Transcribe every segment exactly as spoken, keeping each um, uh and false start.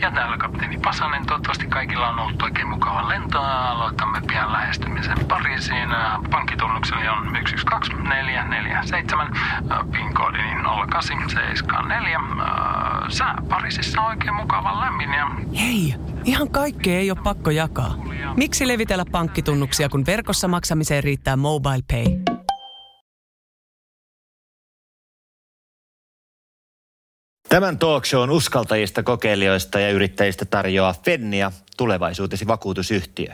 Ja täällä kapteeni Pasanen. Toivottavasti kaikilla on ollut oikein mukava lento. Aloitamme pian lähestymisen Pariisiin. Pankkitunnukseni on yksi yksi kaksi neljä neljä seitsemän. PIN-koodini nolla kahdeksan seitsemän neljä. Sää Pariisissa on oikein mukava lämmin ja... Hei, ihan kaikkea ei ole pakko jakaa. Miksi levitellä pankkitunnuksia, kun verkossa maksamiseen riittää Mobile Pay? Tämän talkshown uskaltajista, kokeilijoista ja yrittäjistä tarjoaa Fennia, tulevaisuutesi vakuutusyhtiö.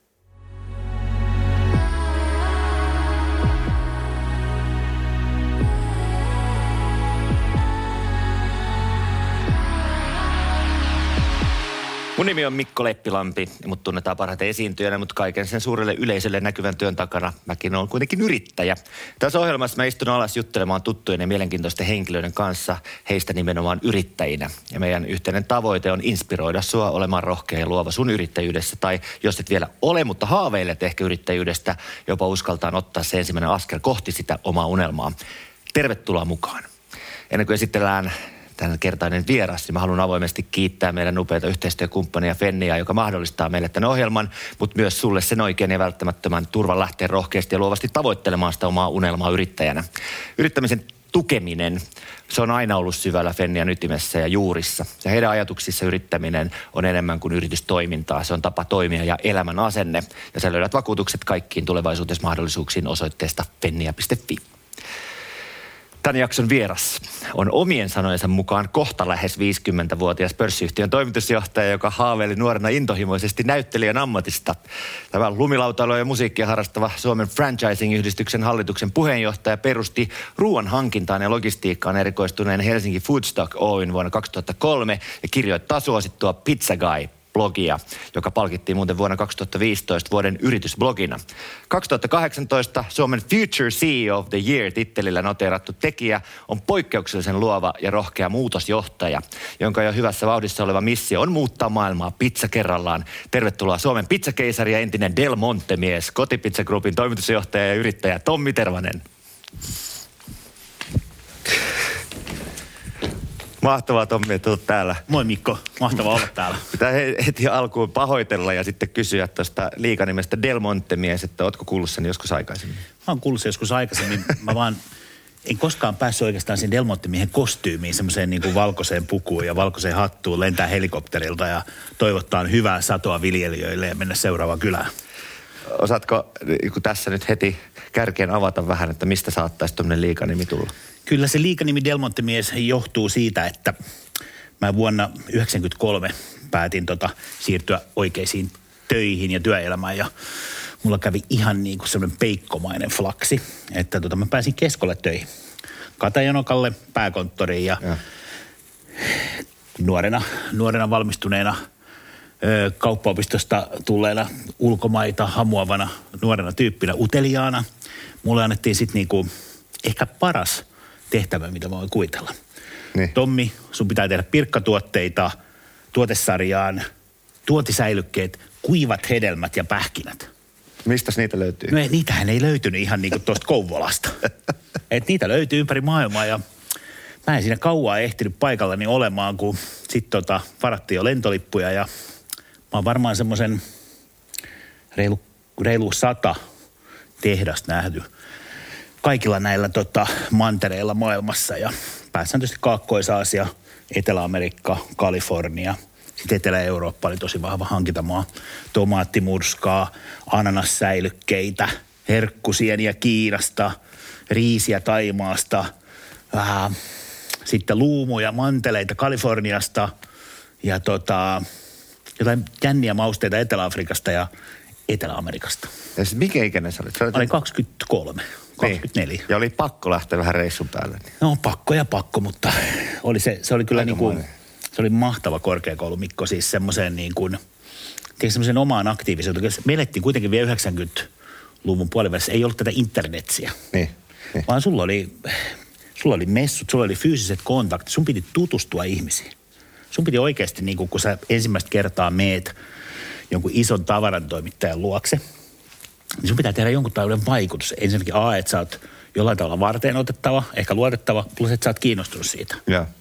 Mun nimi on Mikko Leppilampi ja mut tunnetaan parhaiten esiintyjänä, mutta kaiken sen suurelle yleisölle näkyvän työn takana mäkin olen kuitenkin yrittäjä. Tässä ohjelmassa mä istun alas juttelemaan tuttujen ja mielenkiintoisten henkilöiden kanssa, heistä nimenomaan yrittäjinä. Ja meidän yhteinen tavoite on inspiroida sua olemaan rohkea ja luova sun yrittäjyydessä. Tai jos et vielä ole, mutta haaveilet ehkä yrittäjyydestä, jopa uskaltaan ottaa se ensimmäinen askel kohti sitä omaa unelmaa. Tervetuloa mukaan. Ennen kuin esitellään tämän kertainen vieras, niin mä haluan avoimesti kiittää meidän upeita yhteistyökumppania Fenniaa, joka mahdollistaa meille tämän ohjelman, mutta myös sulle sen oikein ja välttämättömän turvan lähteä rohkeasti ja luovasti tavoittelemaan sitä omaa unelmaa yrittäjänä. Yrittämisen tukeminen, se on aina ollut syvällä Fennian ytimessä ja juurissa. Ja heidän ajatuksissa yrittäminen on enemmän kuin yritystoimintaa. Se on tapa toimia ja elämän asenne. Ja sä löydät vakuutukset kaikkiin tulevaisuudessa mahdollisuuksiin osoitteesta fennia piste fi. Tämän jakson vieras on omien sanojensa mukaan kohta lähes viisikymmentävuotias pörssiyhtiön toimitusjohtaja, joka haaveili nuorena intohimoisesti näyttelijän ammatista. Tämä lumilautailua ja musiikkia harrastava Suomen Franchising-yhdistyksen hallituksen puheenjohtaja perusti ruoan hankintaan ja logistiikkaan erikoistuneen Helsinki Foodstock Oyn vuonna kaksituhattakolme ja kirjoittaa suosittua Pizza Guy blogia, joka palkittiin muuten vuonna kaksituhattaviisitoista vuoden yritysblogina. kaksituhattakahdeksantoista Suomen Future C E O of the Year -tittelillä noteerattu tekijä on poikkeuksellisen luova ja rohkea muutosjohtaja, jonka jo hyvässä vauhdissa oleva missio on muuttaa maailmaa pizza kerrallaan. Tervetuloa Suomen pizzakeisari ja entinen Del Monte-mies, Kotipizza Groupin toimitusjohtaja ja yrittäjä Tommi Tervanen. Mahtavaa, Tommi, että olet täällä. Moi Mikko, mahtavaa olla täällä. Pitää heti alkuun pahoitella ja sitten kysyä tuosta liikanimestä Del Monte-mies, että ootko kuullut sen joskus aikaisemmin? Mä oon kuullut sen joskus aikaisemmin. Mä vaan en koskaan päässyt oikeastaan siinä Del Monte-miehen kostyymiin, semmoiseen niin kuin valkoiseen pukuun ja valkoiseen hattuun, lentää helikopterilta ja toivottaa hyvää satoa viljelijöille ja mennä seuraavaan kylään. Osaatko kun tässä nyt heti kärkeen avata vähän, että mistä saattaisi tuommoinen liikanimi tulla? Kyllä se liikanimi Del Monte-mies johtuu siitä, että mä vuonna yhdeksänkymmentäkolme päätin tota siirtyä oikeisiin töihin ja työelämään ja mulla kävi ihan niin kuin semmoinen peikkomainen flaksi, että tota mä pääsin Keskolle töihin. Katajanokalle pääkonttoriin ja, ja. Nuorena, nuorena valmistuneena ö, kauppaopistosta tulleena ulkomaita hamuavana nuorena tyyppinä uteliaana. Mulle annettiin sitten niinku ehkä paras tehtävä, mitä mä voin kuvitella. Niin. Tommi, sun pitää tehdä pirkkatuotteita tuotesarjaan, tuotisäilykkeet, kuivat hedelmät ja pähkinät. Mistäs niitä löytyy? No ei, niitähän ei löytynyt ihan niin kuin tuosta Kouvolasta. Et niitä löytyy ympäri maailmaa ja mä en siinä kauaa ehtinyt paikallani olemaan, kun sit tota varattiin jo lentolippuja ja mä oon varmaan semmoisen reilu, reilu sata tehdasta nähty kaikilla näillä tota, mantereilla maailmassa ja pääsääntöisesti Kaakkois-Aasia, Etelä-Amerikka, Kalifornia. Sitten Etelä-Eurooppa oli tosi vahva hankintamaa. Tomaattimurskaa, ananassäilykkeitä, herkkusieniä Kiinasta, riisiä Taimaasta, äh, sitten luumuja, manteleita Kaliforniasta ja tota, jotain jänniä mausteita Etelä-Afrikasta ja Etelä-Amerikasta. Ja siis mikä ikäinen sä olit? Sä olit... Mä olin kaksikymmentäkolme. kaksikymmentäneljä. Niin. Ja oli pakko lähteä vähän reissun päälle. Niin. No pakko ja pakko, mutta oli se, se oli kyllä niin kuin, se oli mahtava korkeakoulu, Mikko, siis semmoiseen niin kuin, tiedätkö semmoisen omaan aktiivisuuteen. Me elettiin kuitenkin vielä yhdeksänkymmentäluvun puolivälissä, ei ollut tätä internetsiä. Niin, niin. Vaan sulla oli, sulla oli messut, sulla oli fyysiset kontaktit, sun piti tutustua ihmisiin. Sun piti oikeasti, niin kuin, kun sä ensimmäistä kertaa meet jonkun ison tavarantoimittajan luokse, niin sun pitää tehdä jonkun tällainen vaikutus. Ensinnäkin A, että sä oot jollain tavalla varteen otettava, ehkä luotettava, plus että sä oot kiinnostunut siitä. Ja.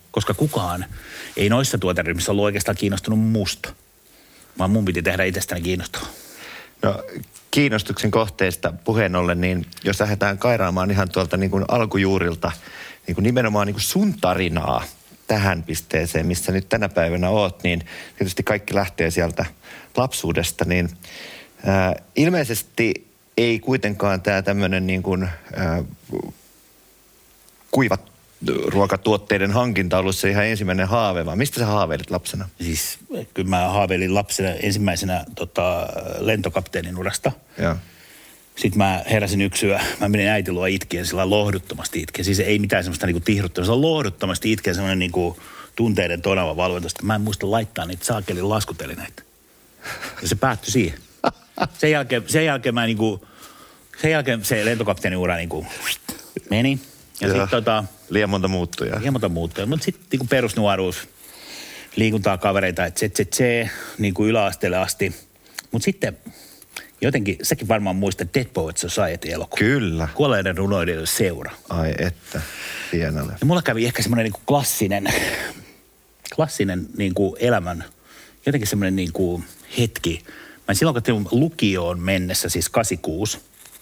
koska kukaan ei noissa tuoteryhmissä ollut oikeastaan kiinnostunut musta, vaan mun piti tehdä itsestäni kiinnostavaa. No kiinnostuksen kohteista puheen ollen, niin jos lähdetään kairaamaan ihan tuolta niin kuin alkujuurilta, niin kuin nimenomaan niin kuin sun tarinaa tähän pisteeseen, missä nyt tänä päivänä oot, niin tietysti kaikki lähtee sieltä lapsuudesta, niin ää, ilmeisesti ei kuitenkaan tämä tämmöinen niin kuin ää, kuivat ruokatuotteiden hankinta ollut se ihan ensimmäinen haave, vaan mistä sä haaveilit lapsena? Siis kyllä mä haaveilin lapsena ensimmäisenä tota, lentokapteenin urasta. Joo. Sitten mä heräsin yksyä, mä menin äiti luo itkien sillä lohduttomasti itkien. Siis ei mitään semmoista niinku tihruttamista, se on lohduttomasti itkien semmoinen niinku tunteiden tonava valvontosta. Mä en muista laittaa niitä saakelin laskutelineitä. Ja se päättyi siihen. Sen jälkeen, sen jälkeen mä niinku, sen jälkeen se lentokapteenin ura niinku meni. Ja sitten tota... Liian monta muuttujaa. Liian monta muuttujaa. Mutta sitten niinku perusnuoruus, liikuntaa kavereita, että se, se, se, niinku yläasteelle asti. Mutta sitten jotenkin, säkin varmaan muistat Dead Poets Society-elokuva. Kyllä. Kuolleiden runoilijoiden seura. Ai että, hienolle. Ja mulla kävi ehkä semmoinen niinku klassinen, klassinen niinku elämän, jotenkin semmoinen niinku hetki. Mä silloin, kun tein lukioon mennessä, siis kahdeksankymmentäkuusi,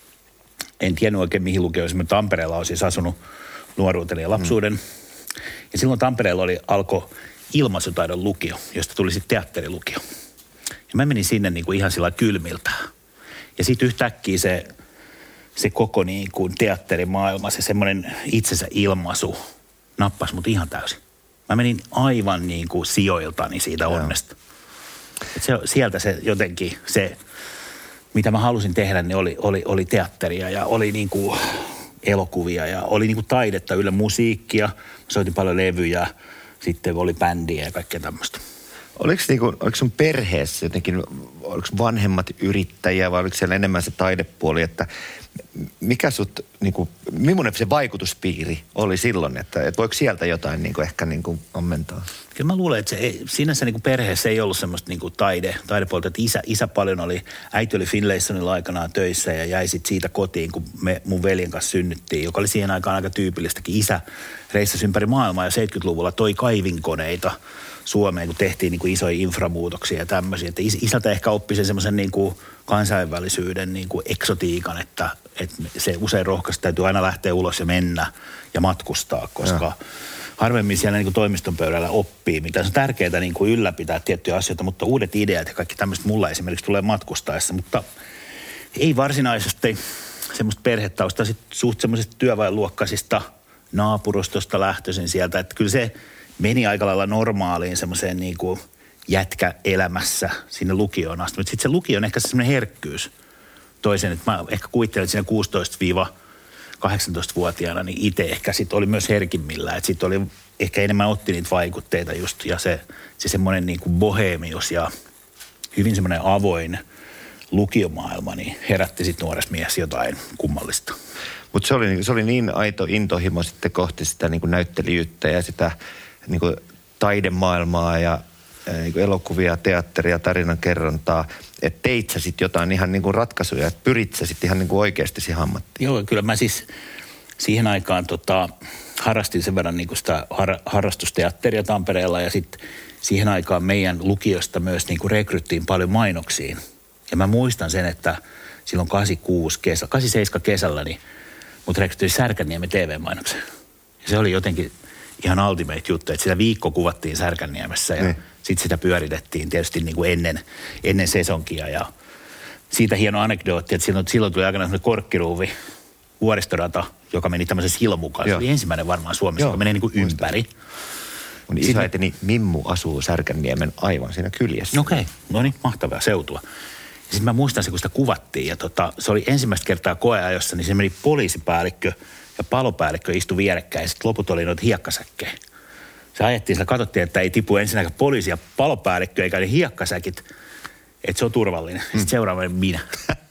en tiennyt oikein mihin lukioon, mutta Tampereella on siis asunut nuoruuteni ja lapsuuden. Mm. Ja silloin Tampereella oli, alkoi ilmaisutaidon lukio, josta tuli sitten teatterilukio. Ja mä menin sinne niin kuin ihan sillä kylmiltä. Ja sitten yhtäkkiä se, se koko niin kuin teatterimaailma, se semmoinen itsensä ilmaisu nappasi mut ihan täysin. Mä menin aivan niin kuin sijoiltani siitä onnesta. Et se, sieltä se jotenkin, se mitä mä halusin tehdä, niin oli, oli, oli teatteria ja oli niin kuin elokuvia ja oli niin kuin taidetta, yllä musiikkia. Soitin paljon levyjä, sitten oli bändiä ja kaikkea tämmöistä. Oliko, niinku, oliko sun perheessä jotenkin, oliko vanhemmat yrittäjiä vai oliko siellä enemmän se taidepuoli, että mikä sut, niinku, millainen se vaikutuspiiri oli silloin, että, että voiko sieltä jotain niinku, ehkä niinku ammentaa? Kyllä mä luulen, että se ei, sinänsä niinku perheessä ei ollut semmoista niinku taide, taidepuolta, että isä, isä paljon oli, äiti oli Finlaysonilla aikanaan töissä ja jäi sit siitä kotiin, kun me mun veljen kanssa synnyttiin, joka oli siihen aikaan aika tyypillistäkin. Isä reissasi ympäri maailmaa ja seitsemänkymmentäluvulla toi kaivinkoneita Suomeen, kun tehtiin niin kuin isoja inframuutoksia ja tämmöisiä. Että isältä ehkä oppi sen semmoisen niin kuin kansainvälisyyden niin kuin eksotiikan, että, että se usein rohkaisesti täytyy aina lähteä ulos ja mennä ja matkustaa, koska ja. harvemmin siellä niin kuin toimiston pöydällä oppii, mitä on tärkeää niin kuin ylläpitää tiettyjä asioita, mutta uudet ideat ja kaikki tämmöistä mulla esimerkiksi tulee matkustaessa, mutta ei varsinaisesti semmoista perhetausta, sitten suht semmoisesta työväenluokkaisista naapurustosta lähtöisin sieltä, että kyllä se meni aika lailla normaaliin semmoiseen niin kuin jätkäelämässä sinne lukioon asti. Mutta sitten se lukio on ehkä semmoinen herkkyys toisen, että mä ehkä kuvittelen, että siinä kuusitoista-kahdeksantoista-vuotiaana niin itse ehkä sitten oli myös herkimmillä. Että sitten oli ehkä enemmän otti niitä vaikutteita just ja se, se semmoinen niin kuin boheemius ja hyvin semmoinen avoin lukiomaailma niin herätti sitten nuoressa mies jotain kummallista. Mutta se oli, se oli niin aito intohimo sitten kohti sitä niin kuin näyttelijyyttä ja sitä niin kuin taidemaailmaa ja niin kuin elokuvia, teatteria, tarinankerrontaa, että teit sä sitten jotain ihan niin kuin ratkaisuja, että pyrit sä sitten ihan niin kuin oikeasti siihen ammattiin. Joo, kyllä mä siis siihen aikaan tota, harrastin sen verran niin kuin sitä har, harrastusteatteria Tampereella ja sitten siihen aikaan meidän lukiosta myös niin kuin rekryttiin paljon mainoksiin. Ja mä muistan sen, että silloin kahdeksankymmentäkuusi kesä, kahdeksankymmentäseitsemän kesällä niin mut rekryttiin Särkänniemen T V-mainoksen. Ja se oli jotenkin ihan ultimate juttu, että sitä viikko kuvattiin Särkänniemessä ja mm. sitten sitä pyöritettiin tietysti niin kuin ennen, ennen sesonkia. Ja siitä hieno anekdootti, että silloin, silloin tuli aikanaan semmoinen korkkiruuvi vuoristorata, joka meni tämmöisen sillan mukaan. Se oli ensimmäinen varmaan Suomessa, Joo. joka menee niin kuin ympäri. Mun isoäitini Mimmu asuu Särkänniemen aivan siinä kyljessä. Okei, okay. No niin, mahtavaa seutua. Ja sitten mä muistan se, kun sitä kuvattiin ja tota, se oli ensimmäistä kertaa koeajossa, niin se meni poliisipäällikkö ja palopäällikkö istui vierekkäin ja sitten loput oli noita hiekkasäkkejä. Se ajettiin, sillä katsottiin, että ei tipu ensinnäkään poliisi ja palopäällikkö eikä ne hiekkasäkit, että se on turvallinen. Sitten mm. seuraavainen minä.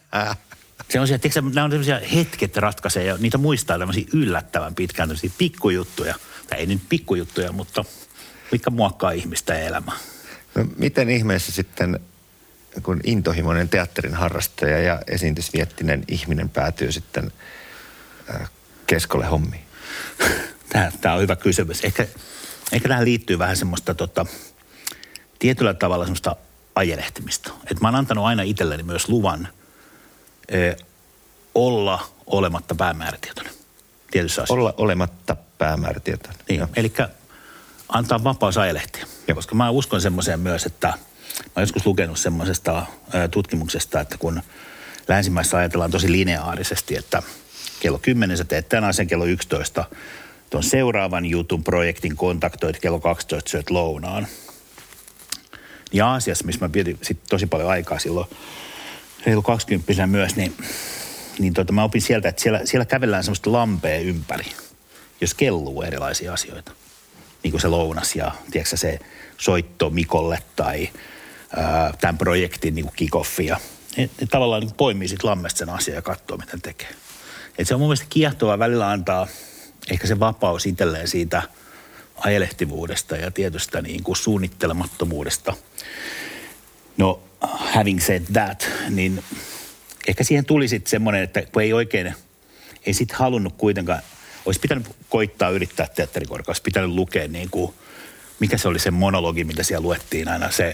Se on se, että nämä on sellaisia hetket ratkaisee ja niitä muistaa tämmöisiä yllättävän pitkään, tämmöisiä pikkujuttuja. Tai ei nyt pikkujuttuja, mutta mitkä muokkaa ihmistä ja elämää. No, miten ihmeessä sitten, kun intohimoinen teatterin harrastaja ja esiintysviettinen ihminen päätyy sitten äh, keskolle hommiin? Tämä, tämä on hyvä kysymys. Ehkä, Ehkä tähän liittyy vähän semmoista tota, tietyllä tavalla semmoista ajelehtimista. Että mä oon antanut aina itselleni myös luvan ö, olla olematta päämäärätietoinen tietyssä asiassa. Olla olematta päämäärätietoinen. Niin, eli antaa vapaus ajelehtia. Ja koska mä uskon semmoiseen myös, että mä oon joskus lukenut semmoisesta ö, tutkimuksesta, että kun länsimaissa ajatellaan tosi lineaarisesti, että kello kymmenen sä teet tämän asian, kello yksitoista tuon seuraavan jutun projektin kontaktoit, kello kaksitoista syöt lounaan. Ja Aasiassa, missä mä pidin sit tosi paljon aikaa silloin, reilu kaksikymppisenä myös, niin, niin tota, mä opin sieltä, että siellä, siellä kävellään semmoista lampea ympäri, jos kelluu erilaisia asioita. Niin kuin se lounas ja tiedätkö, se soitto Mikolle tai ää, tämän projektin niin kuin kick-offi. Ja ne, ne tavallaan niin poimii sit lammesta sen asian ja katsoo, mitä ne tekee. Et se on mun mielestä kiehtovaa välillä antaa ehkä se vapaus itselleen siitä ajelehtivuudesta ja tietystä niin kuin suunnittelemattomuudesta. No, having said that, niin ehkä siihen tuli sitten semmoinen, että kun ei oikein, ei sitten halunnut kuitenkaan, olisi pitänyt koittaa yrittää teatterikorkeassa, olisi pitänyt lukea niin kuin, mikä se oli se monologi, mitä siellä luettiin aina se,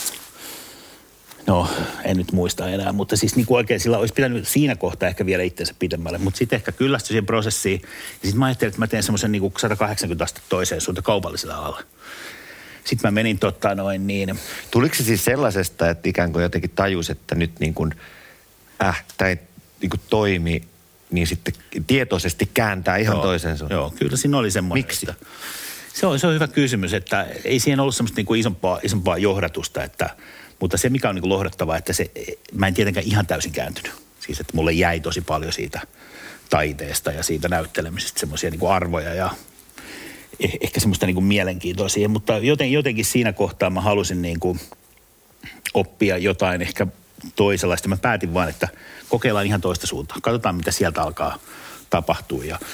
no en nyt muista enää, mutta siis niin kuin oikein sillä olisi pitänyt siinä kohtaa ehkä vielä itsensä pidemmälle, mutta sitten ehkä kyllästyi siihen prosessiin ja sitten mä ajattelin, että mä teen semmoisen niin kuin sata kahdeksankymmentä astetta toiseen suuntaan kaupallisella alalla. Sitten mä menin tota noin niin. Tuliko se siis sellaisesta, että ikään kuin jotenkin tajus, että nyt niin kuin, äh, tämä ei niin kuin toimi, niin sitten tietoisesti kääntää ihan joo, toiseen suuntaan? Joo, kyllä siinä oli semmoinen. Miksi? Että, se, on, se on hyvä kysymys, että ei siihen ollut semmoista niin kuin isompaa, isompaa johdatusta, että, mutta se mikä on niin kuin lohdattavaa, että se, mä en tietenkään ihan täysin kääntynyt. Siis että mulle jäi tosi paljon siitä taiteesta ja siitä näyttelemisestä semmoisia niin kuin arvoja ja ehkä semmoista niin kuin mielenkiintoa siihen, mutta joten, jotenkin siinä kohtaa mä halusin niin kuin oppia jotain ehkä toisenlaista. Mä päätin vaan, että kokeillaan ihan toista suuntaa. Katsotaan, mitä sieltä alkaa tapahtua. Ja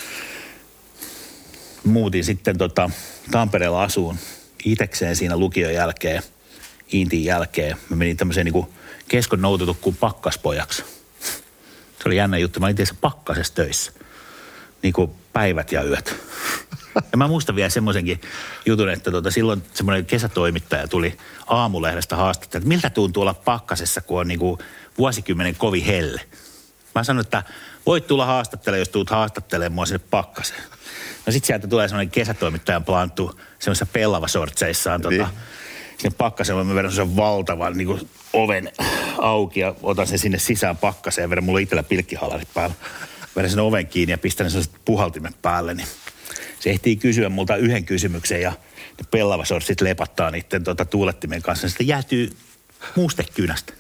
muutin sitten tota Tampereella asuun itekseen siinä lukion jälkeen, Intin jälkeen. Mä menin tämmöiseen niin kuin keskon noutotukkuun pakkaspojaksi. Se oli jännä juttu. Mä olin tietysti pakkasessa töissä. Niin kuin päivät ja yöt. Ja mä muistan vielä semmoisenkin jutun, että tota, silloin semmoinen kesätoimittaja tuli Aamulehdestä haastattaa, että miltä tuntuu olla pakkasessa, kun on niinku vuosikymmenen kovin helle. Mä sanoin, että voit tulla haastattelemaan, jos tuut haastattelemaan mua sinne pakkaseen. No sit sieltä tulee semmoinen kesätoimittajan planttu semmoisessa pellavasortseissaan tota, sinne pakkaseen. Mä vedän sen valtavan niinku oven auki ja otan sen sinne sisään pakkaseen ja vedän mulla itsellä pilkkihalarit päällä. Vedän sen oven kiinni ja pistän sen sellaiset puhaltimet päälle, niin se ehtii kysyä multa yhden kysymyksen ja ne pellavasortsit lepattaa niiden tuota tuulettimen kanssa. Sitten jäätyy muustekynästä.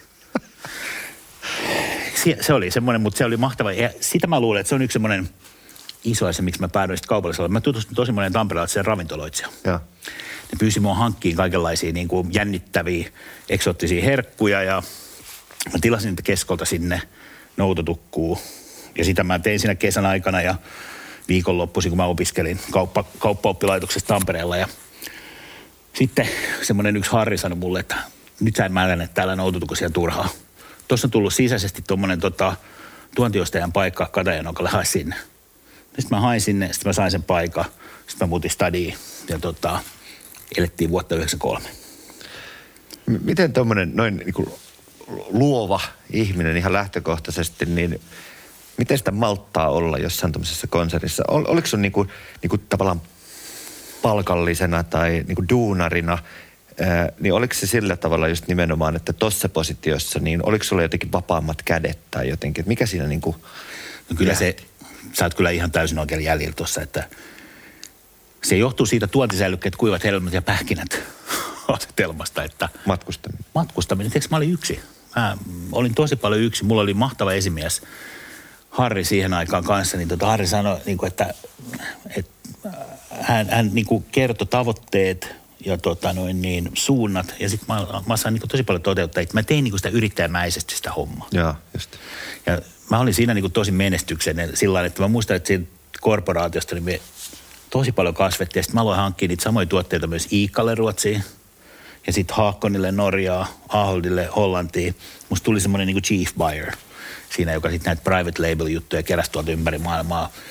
Se oli semmoinen, mutta se oli mahtava. Ja sitä mä luulen, että se on yksi semmoinen iso asia, miksi mä päädyin sitten kaupallisella. Mä tutustuin tosi monen tamperelaiseen ravintoloitsijaan. Ne pyysi mua hankkiin kaikenlaisia niin kuin jännittäviä, eksoottisia herkkuja ja mä tilasin niitä keskolta sinne noutotukkuun. Ja sitä mä tein siinä kesän aikana ja viikonloppuisin, kun mä opiskelin kauppa, kauppaoppilaitoksessa Tampereella. Ja sitten semmoinen yksi Harri sanoi mulle, että nyt sä en mälänne täällä noutotukosia turhaa. Tuossa on tullut sisäisesti tuommoinen tota, tuontiostajan paikka Katajanokalle, hae sinne. Sitten mä hain sinne, sitten mä sain sen paikan. Sitten mä muutin stadiin ja tota, elettiin vuotta yhdeksänkymmentäkolme. M- miten tuommoinen noin niin kuin luova ihminen ihan lähtökohtaisesti, niin miten sitä malttaa olla jossain tuollaisessa konsernissa? Ol, oliko sun niinku, niinku tavallaan palkallisena tai niinku duunarina, ää, niin oliko se sillä tavalla just nimenomaan, että tuossa positiossa, niin oliko sulla jotenkin vapaammat kädet tai jotenkin, että mikä siinä niinku... No kyllä se, sä oot kyllä ihan täysin oikein jäljellä tuossa, että se johtuu siitä tuontisäilykkeet, kuivat hedelmät ja pähkinät asetelmasta, että... Matkustaminen. Matkustaminen, tiedätkö mä olin yksi. Mä olin tosi paljon yksi, mulla oli mahtava esimies Harri siihen aikaan kanssa, niin tota Harri sanoi, niin kuin, että, että hän, hän niin kuin kertoi tavoitteet ja tota noin niin, suunnat. Ja sitten mä, mä sain niin kuin tosi paljon toteuttaa, että mä tein niin kuin sitä yrittäjämäisesti sitä hommaa. Joo, just. Ja mä olin siinä niin kuin tosi menestyksellinen sillä tavalla, että mä muistan, että siitä korporaatiosta niin me tosi paljon kasvettiin. Ja sitten mä aloin hankkia niitä samoja tuotteita myös Iikalle Ruotsiin. Ja sitten Haakonille Norjaa, Aholdille Hollantiin. Musta tuli semmoinen niin kuin chief buyer siinä, joka sitten näitä private label-juttuja keräsi tuolta ympäri maailmaa.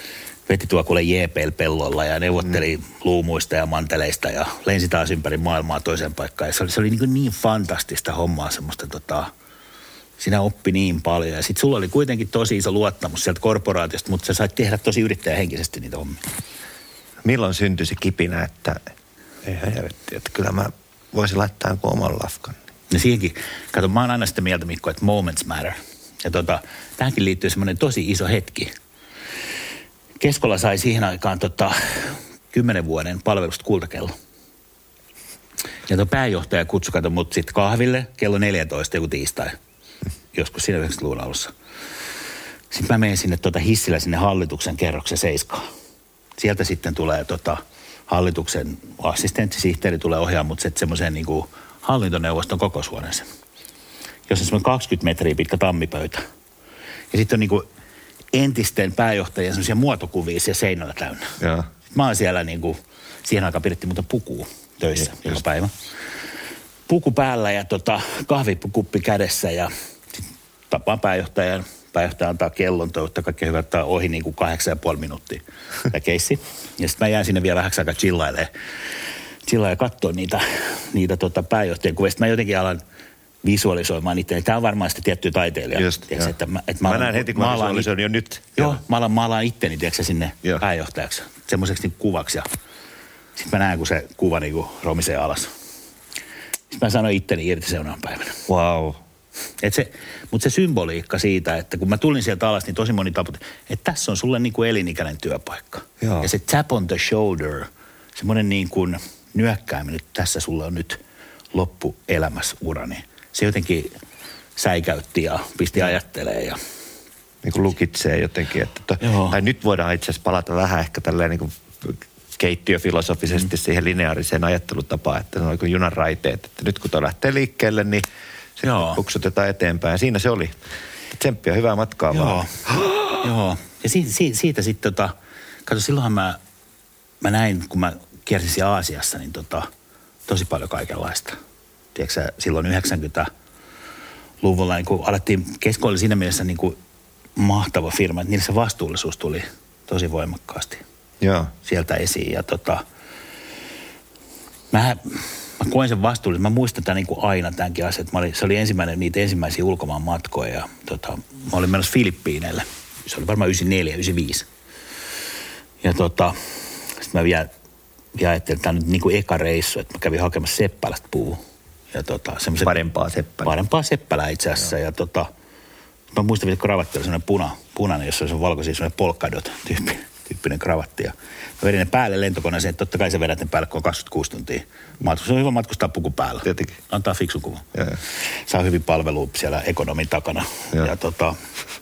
veti tuolla kuule J P:llä pellolla ja neuvotteli mm. luumuista ja manteleista ja lensi taas ympäri maailmaa toiseen paikkaan. Ja se oli, se oli niin, niin fantastista hommaa semmoista, tota, siinä oppi niin paljon. Ja sitten sulla oli kuitenkin tosi iso luottamus sieltä korporaatiosta, mutta sä sait tehdä tosi yrittäjähenkisesti niitä hommia. Milloin syntyi se kipinä, että ei helvetti, että kyllä mä voisin laittaa jonkun oman lafkan. Ja siihenkin, kato, mä oon aina sitä mieltä, Mikko, että moments matter. Ja tota, tähänkin liittyy semmoinen tosi iso hetki. Keskola sai siihen aikaan tota, kymmenen vuoden palvelusta kultakello. Ja tuo pääjohtaja kutsui kato mut sitten kahville kello neljätoista joku tiistai. Joskus siinä yhdeksänkymmentäluvun alussa. Sitten mä menen sinne tota hissillä sinne hallituksen kerroksen seiskaan. Sieltä sitten tulee tota hallituksen assistenttisihteeri tulee ohjaamaan mut sitten semmoiseen niinku hallintoneuvoston kokoushuoneeseen. Jossa on semmoinen kaksikymmentä metriä pitkä tammipöytä. Ja sitten on niinku entisten pääjohtajien semmoisia muotokuvia siellä seinällä täynnä. Joo. Mä oon siellä niinku, siihen aikaan pidettiin muuten pukua töissä ja, joka päivä. Puku päällä ja tota, kahvikuppi kädessä ja sit tapaan pääjohtajan. Pääjohtaja antaa kellon, toivottaa kaikki hyvä, ottaa ohi niin kuin kahdeksan ja puoli minuuttia tämä keissi. Ja sitten mä jään sinne vielä vähäksi aikaa chillailemaan. Chillailemaan ja katsoa niitä, niitä tota pääjohtajien kuvia. Sitten mä jotenkin alan visualisoimaan itseäni. Tämä on varmaan sitten tiettyä taiteilijaa. Just, tiiäks, että mä, että mä, mä näen heti, kun mä visualisoin jo nyt. Joo, mä alan maalaan itteni tiiäks, sinne joo. pääjohtajaksi. Semmoiseksi niin kuvaksi. Ja sitten mä näen, kun se kuva niin kuin romisee alas. Sitten mä sanoin itteni irti seuraavan päivänä. Wow. Et se, mutta se symboliikka siitä, että kun mä tulin sieltä alas, niin tosi moni taputti, että tässä on sulle niin kuin elinikäinen työpaikka. Joo. Ja se tap on the shoulder, semmoinen niin kuin nyökkääminen, että tässä sulle on nyt loppuelämässä urani. Se jotenkin säikäytti ja pisti ajattelemaan. Ja niin kuin lukitsee jotenkin, että to, tai nyt voidaan itse asiassa palata vähän ehkä tälleen niin kuin keittiöfilosofisesti mm. siihen lineaariseen ajattelutapaan, että se on kuin junan raiteet, että nyt kun tuo lähtee liikkeelle, niin sitten puksutetaan eteenpäin. Ja siinä se oli. Tsemppiä, hyvää matkaa Joo. vaan. Joo. Ja siitä, siitä, siitä sitten tota, kato silloinhan mä, mä näin, kun mä kiersin siellä Aasiassa, niin tota, tosi paljon kaikenlaista. Tiedätkö sä, silloin yhdeksänkymmentäluvulla niin kun alettiin, Kesko oli siinä mielessä niin kuin mahtava firma, että niillä se vastuullisuus tuli tosi voimakkaasti Joo. sieltä esiin. Ja tota, mä, mä koin sen vastuullisen. Mä muistan tämän niin kuin aina tämänkin asian. Mä olin, se oli ensimmäinen, niitä ensimmäisiä ulkomaan matkoja. Ja tota, mä olin menossa Filippiineille. Se oli varmaan yhdeksänkymmentäneljä yhdeksänkymmentäviisi. Ja tota, sit mä vielä, vielä ajattelin, että tämä on nyt niin kuin eka reissu, että mä kävin hakemassa Seppälästä puu. Ja tota, parempaa Seppälää. Parempaa Seppälää itse asiassa. Ja tota, mä muistan, että kravatti oli semmoinen puna, punainen, jossa oli valkoisia semmoinen polkadot-tyyppi. tyyppinen kravatti. Ja mä vedin ne päälle lentokoneeseen, että totta kai sä vedät ne päälle, kun on kaksikymmentäkuusi tuntia. Matkus. Se on hyvä matkustaa puku päällä. Tietenkin. Antaa fiksun kuvan. Ja, ja. Saa hyvin palvelua siellä ekonomin takana. Ja. Ja tota,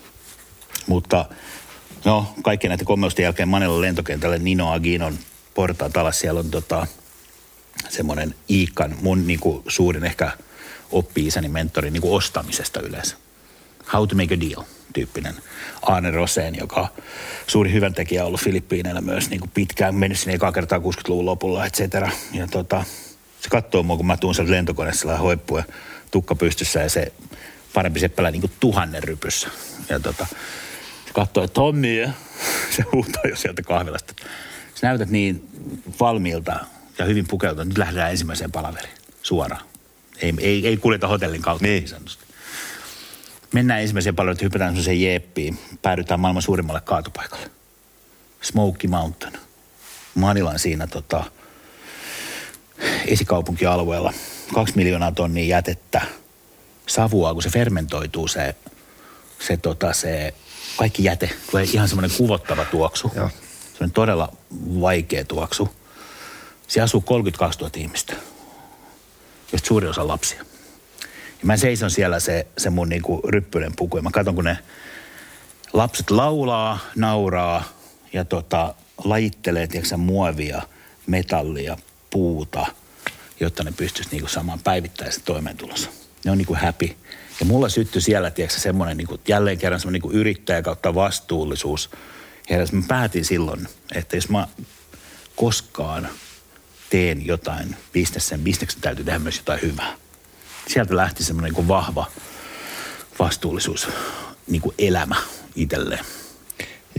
mutta no, kaikkien näiden kommeusten jälkeen Manilan lentokentälle Nino Aginon portaat alas. Siellä on tota, semmoinen Iikan, mun niinku suurin ehkä oppi-isäni mentori niinku ostamisesta yleensä. How to make a deal -tyyppinen. Arne Rosén, joka suuri hyväntekijä on ollut Filippiineillä myös niin kuin pitkään, mennyt sinne ekaa kertaa kuusikymmentäluvun lopulla, et cetera. Ja tota, se katsoo mua, kun mä tuun sieltä lentokoneessa hoippu ja tukka pystyssä ja se parempi seppälä niin kuin tuhannen rypyssä. Ja tota, se katsoo, että Tommi, se huutaa jo sieltä kahvilasta. Sä näytät niin valmiilta ja hyvin pukeutua, nyt lähdetään ensimmäiseen palaveriin suoraan. Ei, ei, ei kuljeta hotellin kautta niin, niin sanotusti. Mennään ensimmäiseen paljon, että hypätään semmoiseen jeppiin. Päädytään maailman suurimmalle kaatopaikalle. Smoky Mountain. Manilan siinä tota, esikaupunkialueella. Kaksi miljoonaa tonnia jätettä. Savua, kun se fermentoituu se, se, tota, se kaikki jäte. Tulee ihan semmoinen kuvottava tuoksu. Joo. Semmoinen todella vaikea tuoksu. Siellä asuu kolmekymmentäkaksituhatta ihmistä, josta suuri osa lapsia. Ja mä seison siellä se, se mun niinku ryppyinen puku ja mä katson, kun ne lapset laulaa, nauraa ja tota, lajittelee, tiedätkö, muovia, metallia, puuta, jotta ne pystyisi niinku saamaan päivittäisen toimeentulossa. Ne on niinku happy. Ja mulla syttyi siellä, tiedätkö, semmoinen niinku, jälleen kerran semmoinen niinku yrittäjä kautta vastuullisuus. Ja mä päätin silloin, että jos mä koskaan teen jotain bisnes, sen bisneksen täytyy tehdä myös jotain hyvää. Sieltä lähti semmoinen niin vahva vastuullisuus, niin kuin elämä itselleen. Ja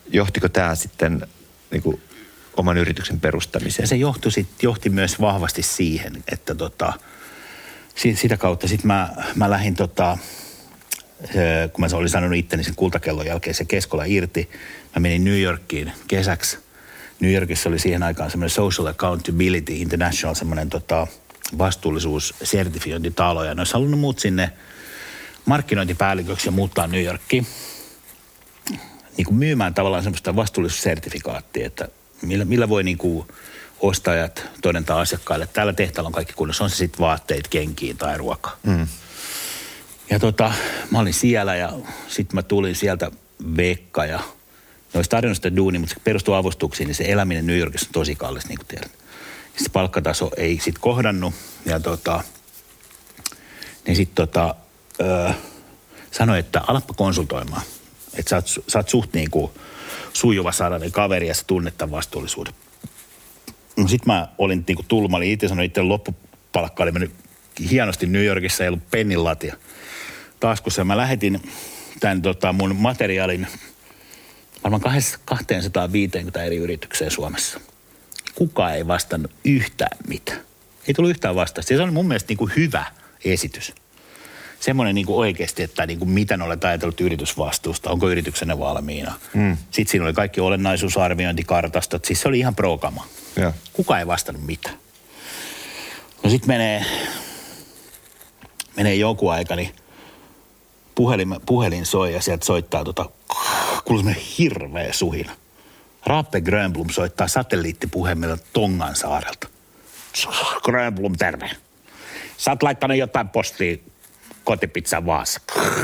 johtiko tämä sitten niin kuin oman yrityksen perustamiseen? Ja se johti, sit, johti myös vahvasti siihen, että tota, sitä kautta sitten mä, mä lähdin, tota, kun mä olin sanonut itteni sen kultakellon jälkeen se keskola irti, mä menin New Yorkiin kesäksi. New Yorkissa oli siihen aikaan semmoinen Social Accountability International, semmoinen tota, vastuullisuussertifiointitalo, ja ne olisi halunnut muut sinne markkinointipäälliköksi ja muuttaa New Yorkiin niin kuin myymään tavallaan semmoista vastuullisuussertifikaattia, että millä, millä voi niin kuin ostajat todentaa asiakkaille, että täällä tehtaalla on kaikki kunnossa, on se sitten vaatteet, kenkiin tai ruoka. Mm. Ja tota, mä olin siellä ja sitten mä tulin sieltä Vekka ja ne olisi tarjonnut sitä duunia, mutta se perustuu avustuksiin, niin se eläminen New Yorkissa on tosi kallis, niin kuin tiedät. Ja se palkkataso ei sitten kohdannut ja tota, niin sitten tota, öö, sanoi, että alappa konsultoimaan. Että sä oot, sä oot suht niin kuin sujuva sadainen kaveri ja sä tunnet tämän vastuullisuuden. No sit mä olin niin kuin tullut, mä olin itse sanonut, itse loppupalkka oli mennyt hienosti New Yorkissa, ei ollut pennin latia taskussa. Ja mä lähetin tämän tota, mun materiaalin varmaan kaksisataaviisikymmentä eri yritykseen Suomessa. Kukaan ei vastannut yhtään mitään. Ei tullut yhtään vastausta. Se on mun mielestä niin kuin hyvä esitys. Semmoinen niin kuin oikeasti, että niin kuin miten olet ajatellut yritysvastuusta, onko yrityksenne valmiina. Mm. Sitten siinä oli kaikki olennaisuusarviointikartastot, siis se oli ihan prokama. Ja. Kukaan ei vastannut mitään. No sitten menee, menee joku aika, niin puhelin, puhelin soi ja sieltä soittaa tota, kuuluu semmoinen hirveä suhina. Rappe Grönblom soittaa satelliittipuhelimella Tongan saarelta. Grönblom, terve. Sä oot laittanut jotain postia kotipizzan Vaasa.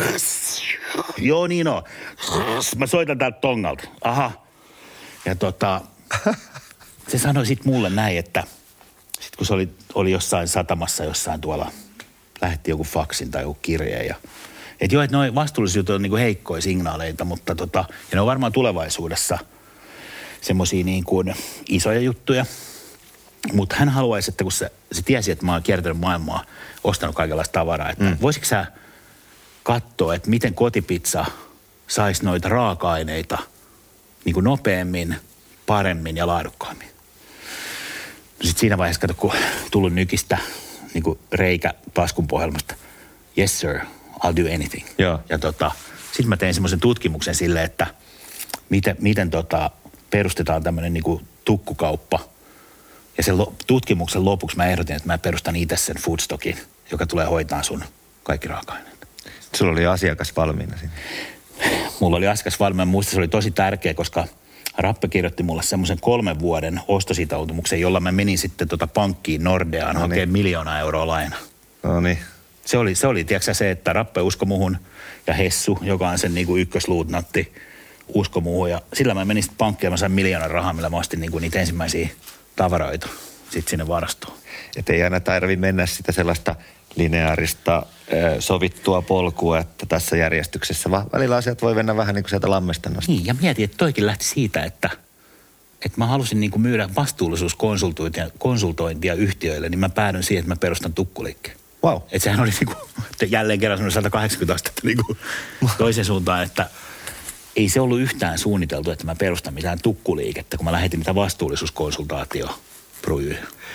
Joo, niin on. Mä soitan täältä Tongalta. Aha. Ja tota, se sanoi sit mulle näin, että sit kun se oli, oli jossain satamassa jossain tuolla, lähetti joku faksin tai joku kirjeen ja että joo, että noi vastuullisuudet on niinku heikkoja signaaleita, mutta tota, ja ne on varmaan tulevaisuudessa semmosia niin kuin isoja juttuja. Mutta hän haluaisi, että kun se, se tiesi, että mä oon kiertänyt maailmaa, ostanut kaikenlaista tavaraa, että mm. voisitko sä katsoa, että miten kotipizza saisi noita raaka-aineita niin kuin nopeammin, paremmin ja laadukkaammin. Sitten siinä vaiheessa, kato, kun tullut nykistä niin kuin reikä taskun pohjelmasta, yes sir, I'll do anything. Joo. Ja tota, sitten mä tein semmoisen tutkimuksen silleen, että miten, miten tota, perustetaan tämmöinen niin kuin tukkukauppa. Ja sen lo- tutkimuksen lopuksi mä ehdotin, että mä perustan itse sen foodstockin, joka tulee hoitaa sun kaikki raaka-aineet. Sulla oli asiakas valmiina siinä. Mulla oli asiakas valmiina. Muista se oli tosi tärkeä, koska Rappe kirjoitti mulle semmoisen kolmen vuoden ostositoutumuksen, jolla mä menin sitten tota pankkiin Nordeaan no hakemaan niin. miljoonaa euroa laina. No niin. Se oli, se oli tiedätkö se, että Rappe usko muhun ja Hessu, joka on sen niin kuin ykkösluutnantti, usko muhun. Ja sillä mä menin sitten pankkiin ja mä sain miljoonan rahaa, millä mä ostin niin kuin niitä ensimmäisiä tavaroita sitten sinne varastoon. Että ei aina tarvitse mennä sitä sellaista lineaarista sovittua polkua, että tässä järjestyksessä, vaan välillä asiat voi mennä vähän niin kuin sieltä lammesta nostaa. Niin, ja mietin, että toikin lähti siitä, että, että mä halusin niin kuin myydä vastuullisuuskonsultointia konsultointia yhtiöille, niin mä päädyin siihen, että mä perustan tukkuliikkeen. Wow. Että sehän oli niin kuin, jälleen kerran semmoinen sata kahdeksankymmentä astetta niin kuin toisen suuntaan, että ei se ollut yhtään suunniteltu, että mä perustan mitään tukkuliikettä, kun mä lähetin mitä vastuullisuuskonsultaatio pruihin.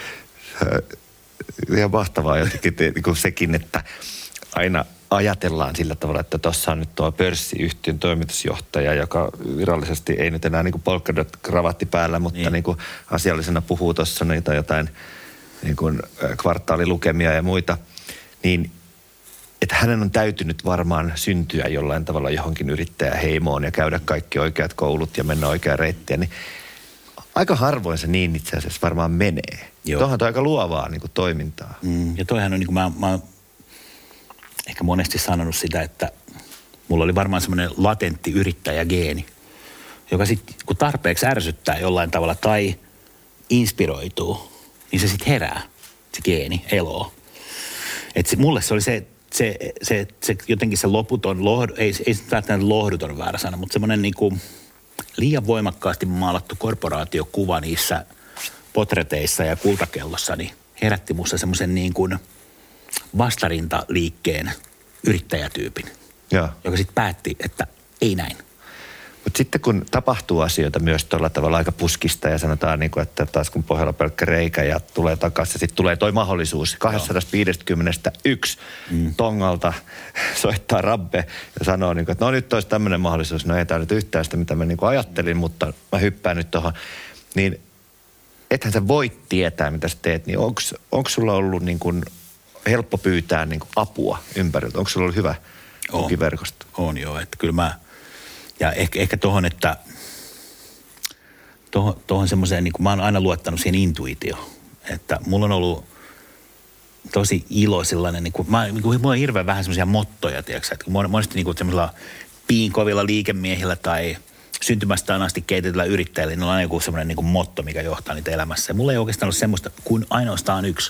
Ihan mahtavaa jotenkin niin kuin sekin, että aina ajatellaan sillä tavalla, että tuossa on nyt tuo pörssiyhtiön toimitusjohtaja, joka virallisesti ei nyt enää niin kuin polkadot-kravatti päällä, mutta niin. Niin kuin asiallisena puhuu tuossa niitä jotain niin kuin kvartaalilukemia ja muita, niin että hänen on täytynyt varmaan syntyä jollain tavalla johonkin yrittäjäheimoon ja käydä kaikki oikeat koulut ja mennä oikeaan reittiä, niin aika harvoin se niin itse asiassa varmaan menee. Tuohan on aika luovaa niin kuin toimintaa. Mm, ja toihan on niin kuin mä, mä oon ehkä monesti sanonut sitä, että mulla oli varmaan semmoinen latentti yrittäjägeeni, joka sitten kun tarpeeksi ärsyttää jollain tavalla tai inspiroituu, niin se sitten herää, se geeni, eloo. Että mulle se oli se, se, se, se jotenkin se loputon, lohdu, ei, ei välttämättä lohduton väärä sana, mutta semmoinen niin kuin liian voimakkaasti maalattu korporaatiokuva niissä potreteissa ja kultakellossa, niin herätti musta semmoisen niin kuin vastarintaliikkeen yrittäjätyypin, ja. joka sitten päätti, että ei näin. Mutta sitten kun tapahtuu asioita myös tuolla tavalla aika puskista ja sanotaan, niin kuin, että taas kun pohjalla pelkkä reikä ja tulee takaisin, sitten tulee toi mahdollisuus kaksisataaviisikymmentäyksi mm. tongalta soittaa Rabbe ja sanoo, niin kuin, että no nyt olisi tämmöinen mahdollisuus. No ei tämä nyt yhtään sitä, mitä mä niin kuin ajattelin, mutta mä hyppään nyt tuohon. Niin ethän sä voi tietää, mitä sä teet, niin onko sulla ollut niin kuin helppo pyytää niin kuin apua ympäriltä? Onko sulla ollut hyvä tukiverkosto? On, on joo, että kyllä mä... Ja ehkä, ehkä tuohon, että tuohon, tuohon semmoiseen, niin kuin mä oon aina luottanut siihen intuitioon. Että mulla on ollut tosi ilo sellainen, niin kuin, mä, niin kuin, mulla on hirveän vähän semmoisia mottoja, tiedätkö? Että monesti niin kuin semmoisilla piinkovilla liikemiehillä tai syntymästään asti keitetyllä yrittäjillä, niin on aina joku semmoinen niin kuin motto, mikä johtaa niitä elämässä. Ja mulla ei oikeastaan ollut semmoista kuin ainoastaan yksi.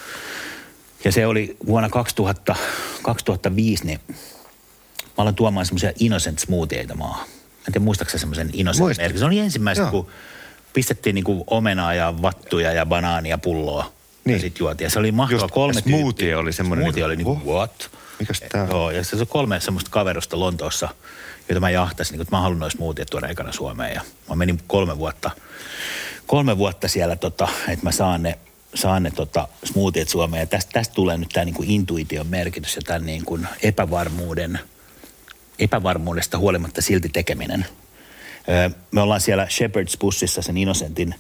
Ja se oli vuonna kaksituhatta, kaksituhattaviisi, niin mä aloin tuomaan semmoisia innocent smoothieita maahan. En tiedä, muistaakseni semmoisen innocent merkin. Se oli ensimmäistä, kun pistettiin niinku omenaa ja vattuja ja banaania pulloa. Niin. Ja sit juotiin. Ja se oli mahtava kolme tyyppiä. Smoothie oli semmoinen. Smoothie oli niinku, what? Mikäs tää? Joo, ja se on kolme semmoista kaverusta Lontoossa, joita mä jahtasin. Niin, että mä halunnut noin smoothiet tuoda ekana Suomeen. Ja mä menin kolme vuotta, kolme vuotta siellä, tota, että mä saan ne, saan ne tota, smoothiet Suomeen. Ja tästä, tästä tulee nyt tää niinku intuition merkitys ja tämän niinku epävarmuuden... epävarmuudesta huolimatta silti tekeminen. Öö, me ollaan siellä Shepherd's Bushissa sen Innocentin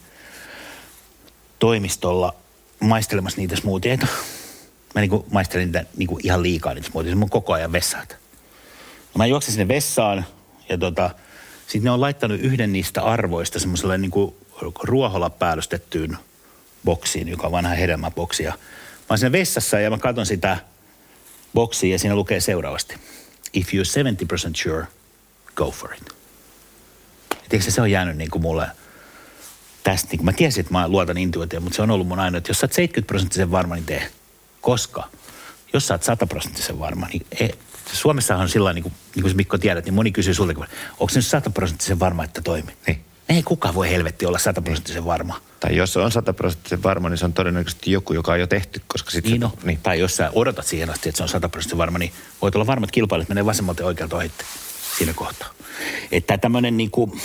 toimistolla maistelemassa niitä smoothieita. Mä niinku maistelin niitä niinku ihan liikaa niitä smoothieita. Mun koko ajan vessaat. Mä juoksin sinne vessaan ja tota, sit ne on laittanut yhden niistä arvoista semmoiselle niinku ruoholla päällystettyyn boksiin, joka on vanha hedelmäboksi. Ja mä oon siinä vessassa ja mä katson sitä boksia ja siinä lukee seuraavasti. If you're seventy percent sure, go for it. Tiedätkö, se on jäänyt niin kuin mulle tästä. Niin kuin mä tiesin, että mä luotan intuitioon, mutta se on ollut mun aina, että jos sä oot seitsemänkymmentä prosenttisen varma, niin tee. Koska jos sä oot sata prosenttisen varma, niin ei. Suomessahan on sillä niin niin kuin Mikko tiedät, niin moni kysyy sulta, onko se nyt sata prosenttisen varma, että toimii? Niin. Ei kukaan voi helvetti olla sata prosenttisen varma. Tai jos on sata prosenttisen varma, niin se on todennäköisesti joku, joka on jo tehty, koska sitten... Niin, no. niin. Tai jos sä odotat siihen asti, että se on sata prosenttisen varma, niin voit olla varma, että kilpailijat menee vasemmalta ja oikealta ohitte siinä kohtaa. Että tämmöinen niinku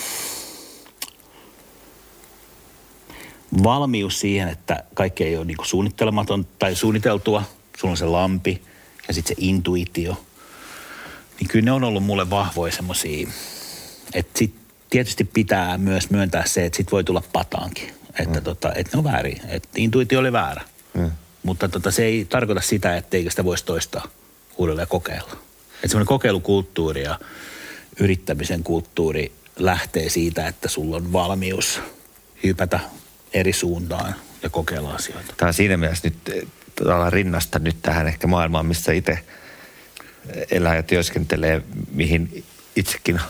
valmius siihen, että kaikki ei ole niinku suunnittelematon tai suunniteltua. Sulla on se lampi ja sitten se intuitio. Niin kyllä ne on ollut mulle vahvoja semmosia, että sit tietysti pitää myös myöntää se, että sit voi tulla pataankin. Että, mm. tota, että ne on väärin. Että intuitio oli väärä. Mm. Mutta tota, se ei tarkoita sitä, etteikö sitä voisi toistaa uudelleen kokeilla. Että semmoinen kokeilukulttuuri ja yrittämisen kulttuuri lähtee siitä, että sulla on valmius hypätä eri suuntaan ja kokeilla asioita. Tämä on siinä mielessä nyt rinnasta nyt tähän ehkä maailmaan, missä itse elää ja työskentelee, mihin itsekin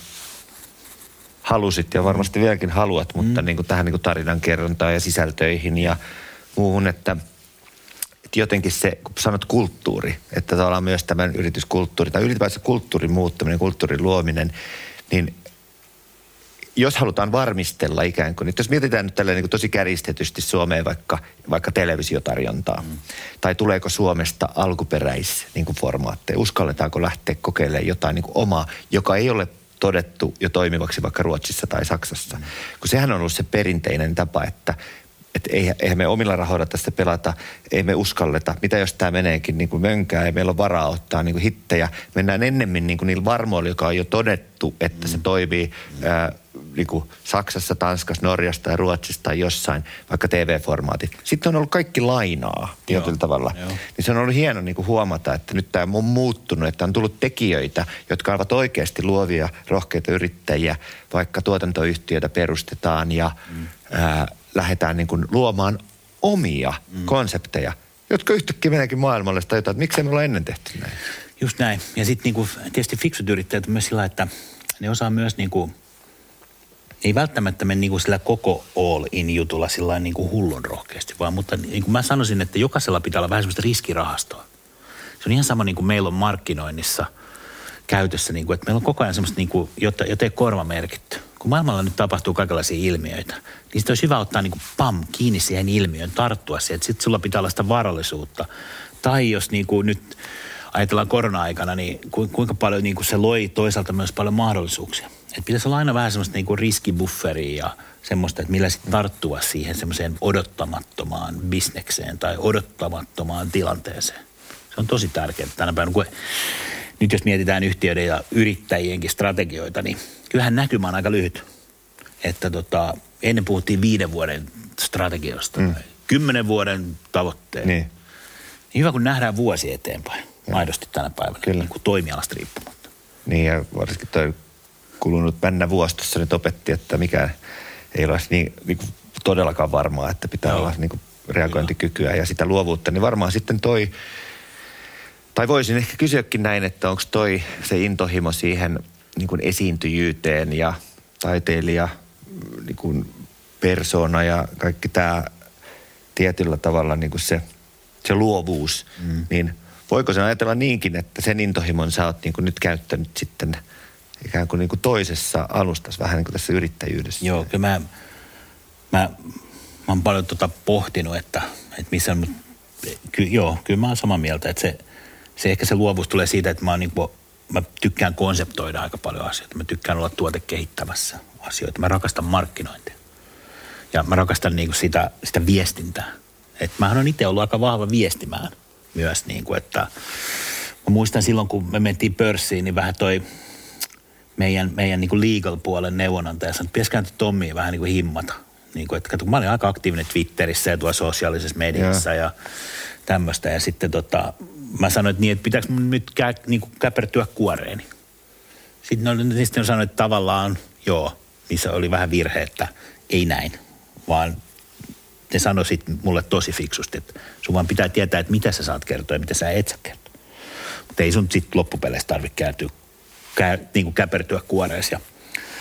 halusit ja varmasti vieläkin haluat, mutta mm. niin kuin tähän niin kuin tarinankerrontaan ja sisältöihin ja muuhun, että, että jotenkin se, kun sanot kulttuuri, että tavallaan myös tämän yrityskulttuuri tai ylipäänsä kulttuurin muuttaminen, kulttuurin luominen, niin jos halutaan varmistella ikään kuin, että jos mietitään nyt tällä niin kuin tosi kärjistetysti Suomeen vaikka, vaikka televisiotarjontaa, mm. tai tuleeko Suomesta alkuperäis niin kuin formaatteja, uskalletaanko lähteä kokeilemaan jotain niin kuin omaa, joka ei ole todettu jo toimivaksi vaikka Ruotsissa tai Saksassa. Mm. Kun sehän on ollut se perinteinen tapa, että et eihän me omilla rahoilla tästä pelata, ei me uskalleta. Mitä jos tämä meneekin niin kuin mönkään ja meillä on varaa ottaa niin kuin hittejä. Mennään ennemmin niin kuin niillä varmoilla, joka on jo todettu, että mm. se toimii mm. ää, niin kuin Saksassa, Tanskassa, Norjassa tai Ruotsissa tai jossain, vaikka T V-formaatit. Sitten on ollut kaikki lainaa tietyllä tavalla. Joo. Niin se on ollut hieno niin kuin huomata, että nyt tämä on muuttunut, että on tullut tekijöitä, jotka ovat oikeasti luovia, rohkeita yrittäjiä, vaikka tuotantoyhtiöitä perustetaan ja mm. ää, lähdetään niin kuin luomaan omia mm. konsepteja, jotka yhtäkkiä meneekin maailmalle tai jotain, että miksei me olla ennen tehty näin. Just näin. Ja sitten niin kuin, tietysti fiksut yrittäjät on myös sillä, että ne osaa myös niin kuin, ei välttämättä mene niin kuin sillä koko all-in jutulla sillä niin kuin hullun rohkeasti, vaan mutta niin kuin mä sanoisin, että jokaisella pitää olla vähän semmoista riskirahastoa. Se on ihan sama niin kuin meillä on markkinoinnissa käytössä, niin kuin, että meillä on koko ajan semmoista, niin kuin, jota, jota ei korva merkitty. Kun maailmalla nyt tapahtuu kaikenlaisia ilmiöitä, niin sitten olisi hyvä ottaa niin kuin pam, kiinni siihen ilmiöön, tarttua siihen, että sitten sulla pitää olla sitä varallisuutta. Tai jos niin kuin nyt ajatellaan korona-aikana, niin kuinka paljon niin kuin se loi toisaalta myös paljon mahdollisuuksia. Että pitäisi olla aina vähän semmoista niinku riskibufferia ja semmoista, että millä sitten tarttua siihen semmoiseen odottamattomaan bisnekseen tai odottamattomaan tilanteeseen. Se on tosi tärkeää tänä päivänä. Kun nyt jos mietitään yhtiöiden ja yrittäjienkin strategioita, niin kyllähän näkymä on aika lyhyt. Että tota, ennen puhuttiin viiden vuoden strategiosta, mm. kymmenen vuoden tavoitteet. Niin. Niin hyvä, kun nähdään vuosi eteenpäin, ja. aidosti tänä päivänä, Kyllä. niin kuin toimialasta riippumatta. Niin, ja varsinkin toi kulunut männä vuosi tuossa nyt opetti, että mikä ei ole niin, niin kuin todellakaan varmaa, että pitää Joo. olla niin kuin reagointikykyä Kyllä. ja sitä luovuutta. Niin varmaan sitten toi, tai voisin ehkä kysyäkin näin, että onko toi se intohimo siihen niin kuin esiintyjyyteen ja taiteilija, niin kuin persoona ja kaikki tämä tietyllä tavalla niin kuin se, se luovuus, mm. niin voiko se ajatella niinkin, että sen intohimon sä oot niin kuin nyt käyttänyt sitten ikään kuin, niin kuin toisessa alustassa, vähän niin kuin tässä yrittäjyydessä? Joo, kyllä mä, mä, mä oon paljon tota pohtinut, että, että missä on, ky, joo, kyllä mä oon samaa mieltä, että se, se ehkä se luovuus tulee siitä, että mä oon niin kuin, mä tykkään konseptoida aika paljon asioita. Mä tykkään olla tuotekehittämässä asioita. Mä rakastan markkinointia. Ja mä rakastan niinku sitä, sitä viestintää. Et mähän on itse ollut aika vahva viestimään myös. Niinku, että mä muistan silloin, kun me mentiin pörssiin, niin vähän toi meidän, meidän niinku legal-puolen neuvonantaja sanoi, että pitäisikö Tommia vähän niinku himmata. Niinku, että kato, mä olin aika aktiivinen Twitterissä ja tuolla sosiaalisessa mediassa ja, ja tämmöistä. Ja sitten tota... Mä sanoin, että niin, että pitääkö mun nyt kä, niin kuin käpertyä kuoreeni. Sitten ne, sitten ne sanoi, että tavallaan joo, niissä oli vähän virhe, että ei näin. Vaan ne sanoi sitten mulle tosi fiksusti, että sun vaan pitää tietää, että mitä sä saat kertoa ja mitä sä et saa kertoa. Mutta ei sun sitten loppupeleissä tarvitse kääntyä, kä, niin kuin käpertyä kuoreesi. Ja,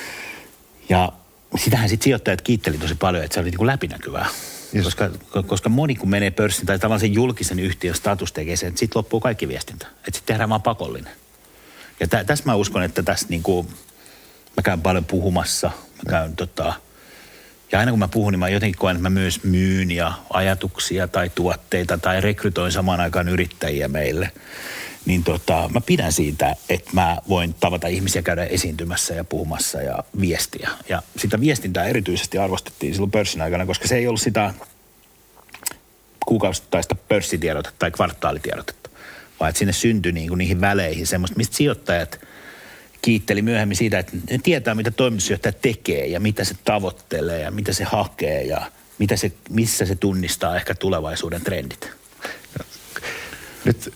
ja sitähän sitten sijoittajat kiitteli tosi paljon, että se oli niin kuin läpinäkyvää. Koska, koska moni kun menee pörssin tai tavallaan sen julkisen yhtiön status tekee sen, että sitten loppuu kaikki viestintä. Että sitten tehdään vaan pakollinen. Ja tä, tässä mä uskon, että tässä niinku, mä käyn paljon puhumassa. Mä käyn tota, ja aina kun mä puhun, niin mä jotenkin koen, että mä myös myyn ja ajatuksia tai tuotteita tai rekrytoin samaan aikaan yrittäjiä meille. Niin tota, mä pidän siitä, että mä voin tavata ihmisiä, käydä esiintymässä ja puhumassa ja viestiä. Ja sitä viestintää erityisesti arvostettiin silloin pörssin aikana, koska se ei ollut sitä kuukausittaista pörssitiedotetta tai kvartaalitiedotetta, vaan että sinne syntyi niin kuin niihin väleihin semmoista, mistä sijoittajat kiitteli myöhemmin siitä, että ne tietää, mitä toimitusjohtaja tekee ja mitä se tavoittelee ja mitä se hakee ja mitä se, missä se tunnistaa ehkä tulevaisuuden trendit. Nyt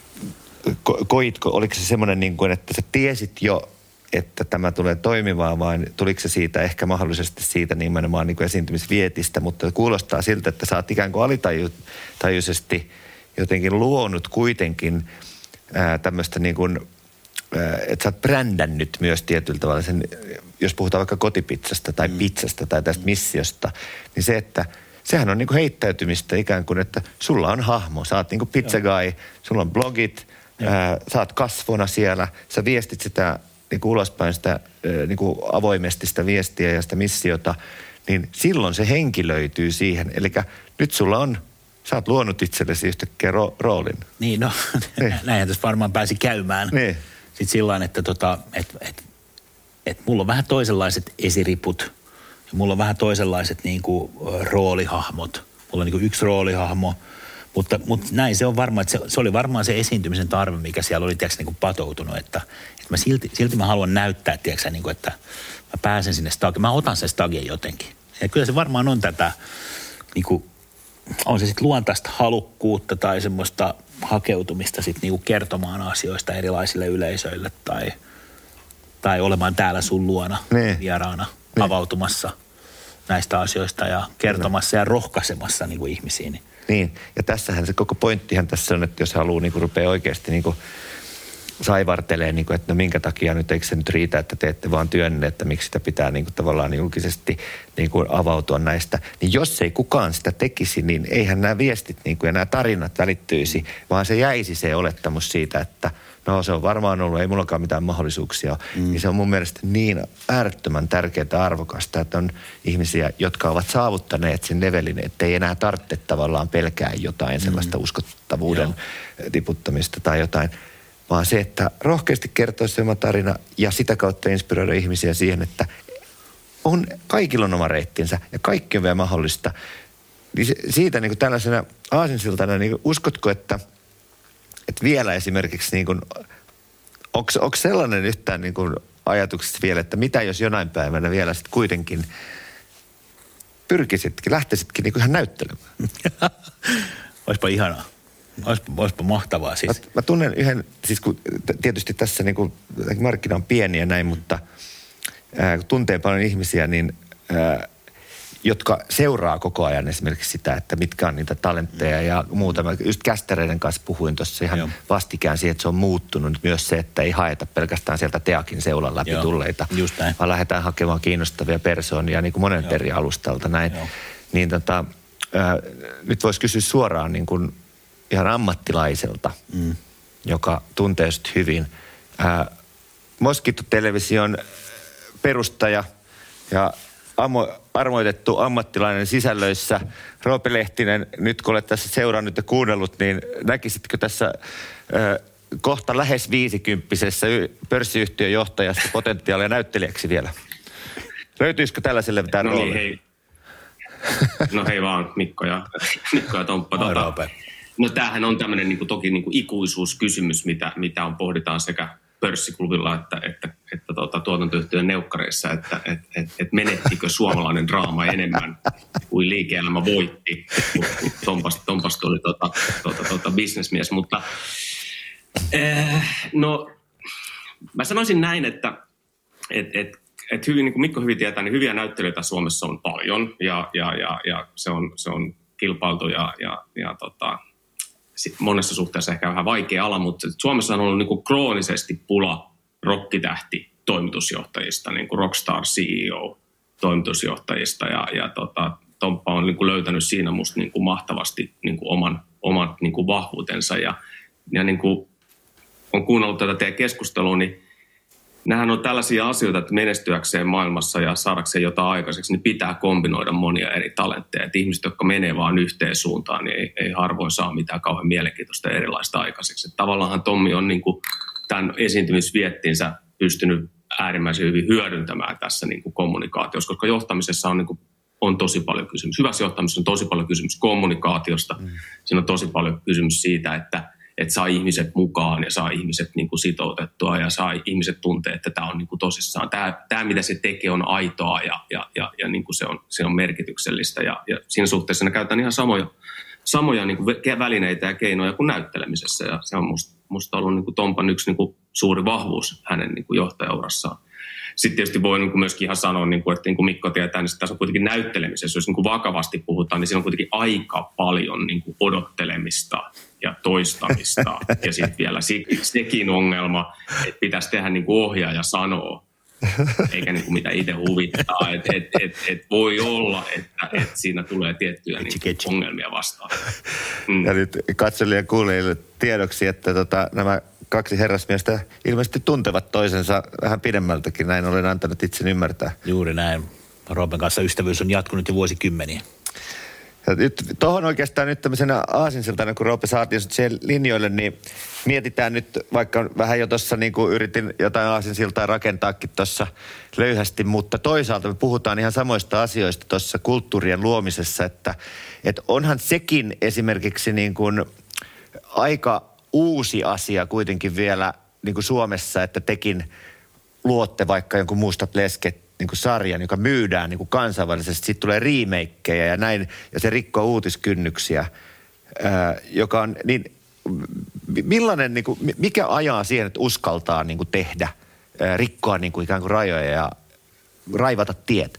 ko- koitko, oliko se semmoinen niin kuin, että sä tiesit jo, että tämä tulee toimimaan, vai tuliko se siitä ehkä mahdollisesti siitä nimenomaan niin kuin esiintymisvietistä, mutta kuulostaa siltä, että sä oot ikään kuin alitajuisesti jotenkin luonut kuitenkin ää, tämmöistä niin kuin, ää, että sä oot brändännyt myös tietyllä tavalla sen, jos puhutaan vaikka kotipizzasta tai mm. pizzasta tai tästä missiosta, niin se, että sehän on niin kuin heittäytymistä ikään kuin, että sulla on hahmo, sä oot niin kuin pizza guy, sulla on blogit, ää, sä oot kasvona siellä, sä viestit sitä niin kuin ulospäin sitä niin kuin avoimesti sitä viestiä ja sitä missiota, niin silloin se henkilöityy siihen. Eli nyt sulla on, sä oot luonut itsellesi yhtäkkiä ro- roolin. Niin, no niin. Näinhän tässä varmaan pääsi käymään. Niin. Sitten sillain, että tota, et, et, et mulla on vähän toisenlaiset esiriput ja mulla on vähän toisenlaiset niin kuin roolihahmot. Mulla on niin kuin yksi roolihahmo. Mutta, mutta näin se on varmaan, että se, se oli varmaan se esiintymisen tarve, mikä siellä oli, tiedätkö, niin kuin patoutunut, että, että mä silti, silti mä haluan näyttää, tiedätkö, niin kuin, että mä pääsen sinne stagiin, mä otan sen stagin jotenkin. Ja kyllä se varmaan on tätä, niin kuin, on se sitten luontaista halukkuutta tai semmoista hakeutumista sitten niin kuin kertomaan asioista erilaisille yleisöille tai, tai olemaan täällä sun luona ne. vieraana ne. avautumassa näistä asioista ja kertomassa ne. ja rohkaisemassa niin kuin ihmisiä. Niin. Niin, ja tässähän se koko pointtihan tässä on, että jos haluaa niin kuin rupeaa oikeasti niin kuin saivartelee, niin kuin, että no minkä takia nyt, eikö se nyt riitä, että teette vaan työnne, että miksi sitä pitää niin kuin tavallaan julkisesti niin kuin avautua näistä. Niin jos ei kukaan sitä tekisi, niin eihän nämä viestit niin kuin, ja nämä tarinat välittyisi, vaan se jäisi se olettamus siitä, että no se on varmaan ollut, ei mullakaan mitään mahdollisuuksia. Mm. Niin se on mun mielestä niin äärettömän tärkeää arvokasta, että on ihmisiä, jotka ovat saavuttaneet sen levelin, että ei enää tarvitse tavallaan pelkää jotain sellaista mm. uskottavuuden Joo. tiputtamista tai jotain. vaan se, että rohkeasti kertoa se oma tarina ja sitä kautta inspiroida ihmisiä siihen, että on, kaikilla on oma reittinsä ja kaikki on vielä mahdollista. Niin se, siitä niin kuin tällaisena aasinsiltana, niin uskotko, että, että vielä esimerkiksi, niin kuin, onko sellainen yhtään niin kuin ajatuksesta vielä, että mitä jos jonain päivänä vielä sitten kuitenkin pyrkisitkin, lähtisitkin niin kuin ihan näyttelemään? Olisipa ihanaa. Olisipa, olisipa mahtavaa siis. Mä, mä tunnen yhden, siis kun tietysti tässä niin kuin, markkina on pieni ja näin, mutta ää, kun tuntee paljon ihmisiä, niin ää, jotka seuraa koko ajan esimerkiksi sitä, että mitkä on niitä talentteja ja muuta. Mä just kästäreiden kanssa puhuin tuossa ihan Joo. vastikään siihen, että se on muuttunut myös se, että ei haeta pelkästään sieltä Teakin seulan läpi Joo. tulleita, vaan lähdetään hakemaan kiinnostavia persoonia niin kuin monen eri alustalta näin. Joo. Niin tota, ää, nyt voisi kysyä suoraan niin kuin ihan ammattilaiselta, mm. joka tuntee sut hyvin. Ää, Moskito-television perustaja ja Amo, armoitettu ammattilainen sisällöissä. Roope Lehtinen, nyt kun olet tässä seurannut ja kuunnellut, niin näkisitkö tässä ö, kohta lähes viisikymppisessä pörssiyhtiön johtajasta potentiaalia näyttelijäksi vielä? Löytyisikö tällaiselle mitään no roolia? Niin, hei. No hei vaan, Mikko ja, Mikko ja Tomppa. Moi, Roope. No tämähän on tämmöinen niin kuin, toki niin kuin ikuisuuskysymys, mitä, mitä on pohditaan sekä pörssiklubilla että, että, että tuota, tuotantoyhtiön neukkareissa, että et, et, et menettikö suomalainen draama enemmän kuin liike-elämä voitti, kun Tompas, Tompas tuli tuota, tuota, tuota, bisnesmies. Mutta äh, no, mä sanoisin näin, että et, et, et hyvin, niin kuin Mikko hyvin tietää, niin hyviä näyttelijöitä Suomessa on paljon ja, ja, ja, ja se, on, se on kilpailtu ja, ja, ja tota, monessa suhteessa ehkä vähän vaikea ala, mutta Suomessa on ollut niin kuin kroonisesti pula rokkitähti toimitusjohtajista, niin kuin Rockstar C E O toimitusjohtajista ja, ja tota, Tomppa on niin kuin löytänyt siinä musta niin kuin mahtavasti niin kuin oman, oman niin kuin vahvuutensa ja, ja niin kuin on kuunnellut tätä teidän keskustelua, niin nämähän on tällaisia asioita, että menestyäkseen maailmassa ja saadakseen jotain aikaiseksi, niin pitää kombinoida monia eri talentteja. Että ihmiset, jotka menee vaan yhteen suuntaan, niin ei, ei harvoin saa mitään kauhean mielenkiintoista ja erilaista aikaiseksi. Että tavallaanhan Tommi on niin kuin tämän esiintymisviettinsä pystynyt äärimmäisen hyvin hyödyntämään tässä niin kuin kommunikaatiossa, koska johtamisessa on, niin kuin, on tosi paljon kysymys. Hyvässä johtamisessa on tosi paljon kysymys kommunikaatiosta. Mm. Siinä on tosi paljon kysymys siitä, että että saa ihmiset mukaan ja saa ihmiset niin kuin sitoutettua ja saa ihmiset tuntee, että tämä on niin kuin tosissaan. Tämä, tämä, mitä se tekee, on aitoa ja, ja, ja, ja niin kuin se, on, se on merkityksellistä. Ja, ja siinä suhteessa ne käytetään ihan samoja, samoja niin kuin välineitä ja keinoja kuin näyttelemisessä. Ja se on musta, musta ollut niin kuin Tompan yksi niin kuin suuri vahvuus hänen niin kuin johtajaurassaan. Sitten tietysti voi niin kuin myöskin ihan sanoa, niin kuin, että niin kuin Mikko tietää, niin tässä on kuitenkin näyttelemisessä, jos niin kuin vakavasti puhutaan, niin siinä on kuitenkin aika paljon niin kuin odottelemista ja toistamista. Ja sitten vielä sekin ongelma, että pitäisi tehdä niin kuin ohjaaja sanoo, eikä niin kuin mitä itse huvittaa. Että et, et, et voi olla, että et siinä tulee tiettyjä niin kuin ongelmia vastaan. Mm. Ja nyt katsojille ja kuulijoille tiedoksi, että tota, nämä kaksi herrasmiestä ilmeisesti tuntevat toisensa vähän pidemmältäkin. Näin olen antanut itsen ymmärtää. Juuri näin. Roopen kanssa ystävyys on jatkunut jo vuosikymmeniä. Ja nyt tuohon oikeastaan nyt tämmöisenä aasinsiltana, kun Roope saatiin siihen linjoille, niin mietitään nyt, vaikka vähän jo tuossa niin kuin yritin jotain aasinsiltaa rakentaakin tuossa löyhästi, mutta toisaalta me puhutaan ihan samoista asioista tuossa kulttuurien luomisessa, että, että onhan sekin esimerkiksi niin kuin aika uusi asia kuitenkin vielä niin kuin Suomessa, että tekin luotte vaikka jonkun Mustat lesket niin kuin sarjan, joka myydään niin kuin kansainvälisesti. Sitten tulee remakeja ja näin, ja se rikkoo uutiskynnyksiä, ää, joka on niin, millainen, niin kuin, mikä ajaa siihen, että uskaltaa niin kuin tehdä, ää, rikkoa niin kuin ikään kuin rajoja ja raivata tiet?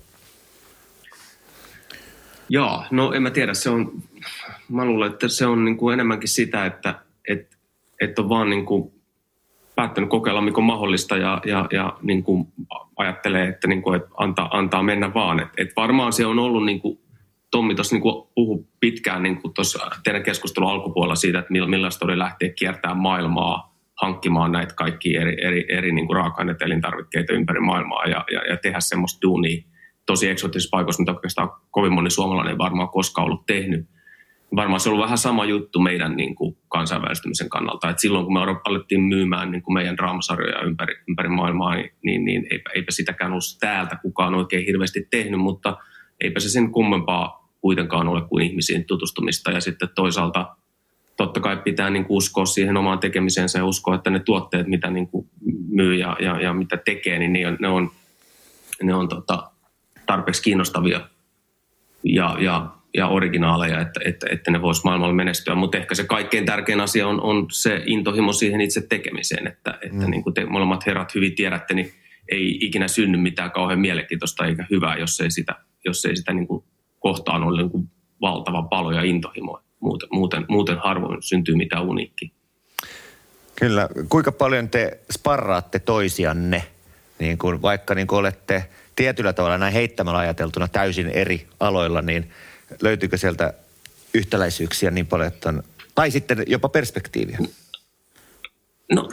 Joo, no en mä tiedä, se on, mä luulen, että se on niin kuin enemmänkin sitä, että et, et on vaan niin kuin päättänyt kokeilla, mikä on mahdollista ja, ja, ja niin kuin ajattelee, että, niin kuin, että antaa, antaa mennä vaan. Et, et varmaan se on ollut, niin kuin Tommi tuossa niin puhui pitkään niin kuin tuossa teidän keskustelun alkupuolella siitä, että millaista oli lähteä kiertämään maailmaa, hankkimaan näitä kaikkia eri, eri, eri niin kuin raaka-aineita, elintarvikkeita ympäri maailmaa ja, ja, ja tehdä semmoista duunia tosi eksoottisissa paikoissa, mitä oikeastaan kovin moni suomalainen ei varmaan koskaan ollut tehnyt. varmaan se on ollut vähän sama juttu meidän niin kuin kansainvälistymisen kannalta. Et silloin kun me alettiin myymään niin kuin meidän draamasarjoja ympäri, ympäri maailmaa, niin, niin, niin eipä, eipä sitäkään ollut täältä kukaan oikein hirveästi tehnyt, mutta eipä se sen kummempaa kuitenkaan ole kuin ihmisiin tutustumista. Ja sitten toisaalta totta kai pitää niin kuin uskoa siihen omaan tekemiseensä ja uskoa, että ne tuotteet, mitä niin kuin myy ja, ja, ja mitä tekee, niin ne on, ne on, ne on tota, tarpeeksi kiinnostavia ja, ja, ja originaaleja, että, että, että ne vois maailmalla menestyä. Mutta ehkä se kaikkein tärkein asia on, on se intohimo siihen itse tekemiseen, että, että mm. niin kuin te molemmat herrat hyvin tiedätte, niin ei ikinä synny mitään kauhean mielenkiintoista eikä hyvää, jos ei sitä, jos ei sitä niin kuin kohtaan ole niin kuin valtava palo ja intohimo. Muuten, muuten, muuten harvoin syntyy mitään uniikkiä. Kyllä. Kuinka paljon te sparraatte toisianne, niin kuin vaikka niin kuin olette tietyllä tavalla näin heittämällä ajateltuna täysin eri aloilla, niin löytyykö sieltä yhtäläisyyksiä niin paljon, että on, tai sitten jopa perspektiiviä? No,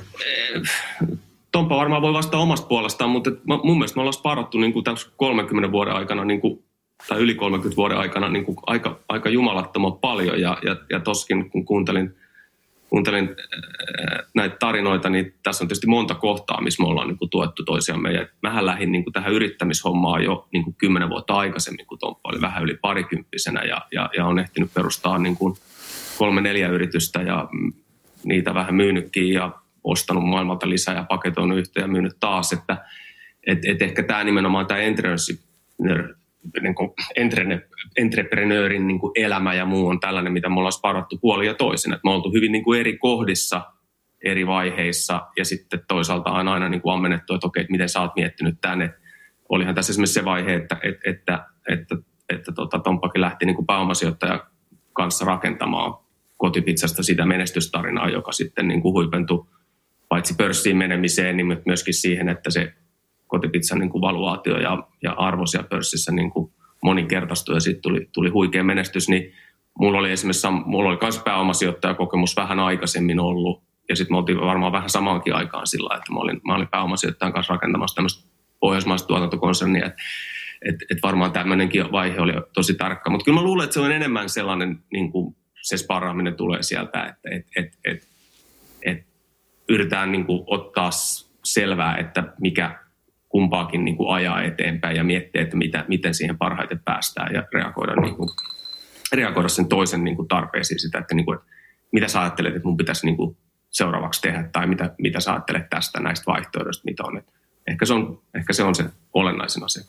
Tomppa varmaan voi vastata omasta puolestaan, mutta mun mielestä me ollaan sparrattu niin kuin kolmenkymmenen vuoden aikana niin kuin tai yli kolmenkymmenen vuoden aikana niin kuin aika, aika jumalattoman paljon. Ja, ja, ja toskin kun kuuntelin, kuuntelin näitä tarinoita, niin tässä on tietysti monta kohtaa, missä me ollaan niin kuin tuettu toisiamme. Ja mähän lähdin niin kuin tähän yrittämishommaan jo niin kuin kymmenen vuotta aikaisemmin, kun Tomppa oli vähän yli parikymppisenä. Ja, ja, ja on ehtinyt perustaa niin kuin kolme neljä yritystä ja niitä vähän myynytkin ja ostanut maailmalta lisää ja paketoinut yhteen ja myynyt taas. Että et, et ehkä tämä nimenomaan tämä entrepreneur niin kuin entrene, entrepreneurin niin kuin elämä ja muu on tällainen, mitä me ollaan sparrattu puolin ja toisin. Et me ollaan oltu hyvin niin kuin eri kohdissa, eri vaiheissa ja sitten toisaalta on aina niin kuin ammennettu, että okei, että miten sä oot miettinyt tämän. Et olihan tässä esimerkiksi se vaihe, että, että, että, että, että tota, Tomppakin lähti niin kuin pääomasijoittajan kanssa rakentamaan Kotipizzasta sitä menestystarinaa, joka sitten niin kuin huipentui paitsi pörssiin menemiseen, niin myöskin siihen, että se Kotipizzan niin kuin valuaatio ja, ja arvo siellä pörssissä niin kuin moninkertaistui ja siitä tuli, tuli huikea menestys, niin mulla oli esimerkiksi mulla oli myös pääomasijoittajakokemus vähän aikaisemmin ollut ja sitten me oltiin varmaan vähän samaankin aikaan sillä, että mä olin, mä olin pääomasijoittajan kanssa rakentamassa tämmöistä pohjoismaista tuotantokonsernia, että et, et varmaan tämmöinenkin vaihe oli tosi tarkka, mutta kyllä mä luulen, että se on enemmän sellainen, niin kuin se sparraaminen tulee sieltä, että et, et, et, et yritetään niin kuin ottaa selvää, että mikä kumpaakin niin kuin ajaa eteenpäin ja miettiä, että mitä, miten siihen parhaiten päästään ja reagoida, niin kuin, reagoida sen toisen niin kuin tarpeisiin sitä, että, niin kuin, että mitä sä ajattelet, että mun pitäisi niin kuin seuraavaksi tehdä tai mitä, mitä sä ajattelet tästä näistä vaihtoehdoista, mitä on. Että ehkä, se on ehkä se on se olennaisin asia.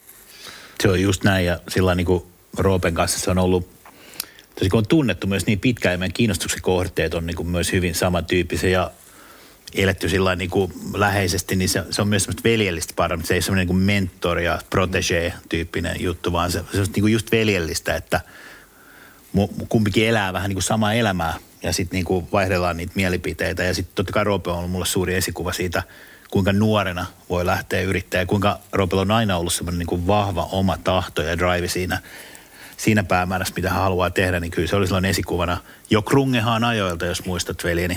Se on just näin ja sillä niin kuin Roopen kanssa se on ollut, tosi kun on tunnettu myös niin pitkään ja meidän kiinnostuksen kohteet on niin kuin myös hyvin samantyyppisiä ja eletty sillä niin kuin läheisesti, niin se, se on myös semmoista veljellistä paremmin. Se ei ole semmoinen niin kuin mentor- ja protégé-tyyppinen juttu, vaan se, se on niin kuin just veljellistä, että kumpikin elää vähän niin kuin samaa elämää ja sitten niin kuin vaihdellaan niitä mielipiteitä. Ja sitten totta kai Roope on ollut mulle suuri esikuva siitä, kuinka nuorena voi lähteä yrittämään ja kuinka Roopella on aina ollut semmoinen niin kuin vahva oma tahto ja drive siinä, siinä päämäärässä, mitä hän haluaa tehdä, niin kyllä se oli sellainen esikuvana jo Krungehaan ajoilta, jos muistat veljeni.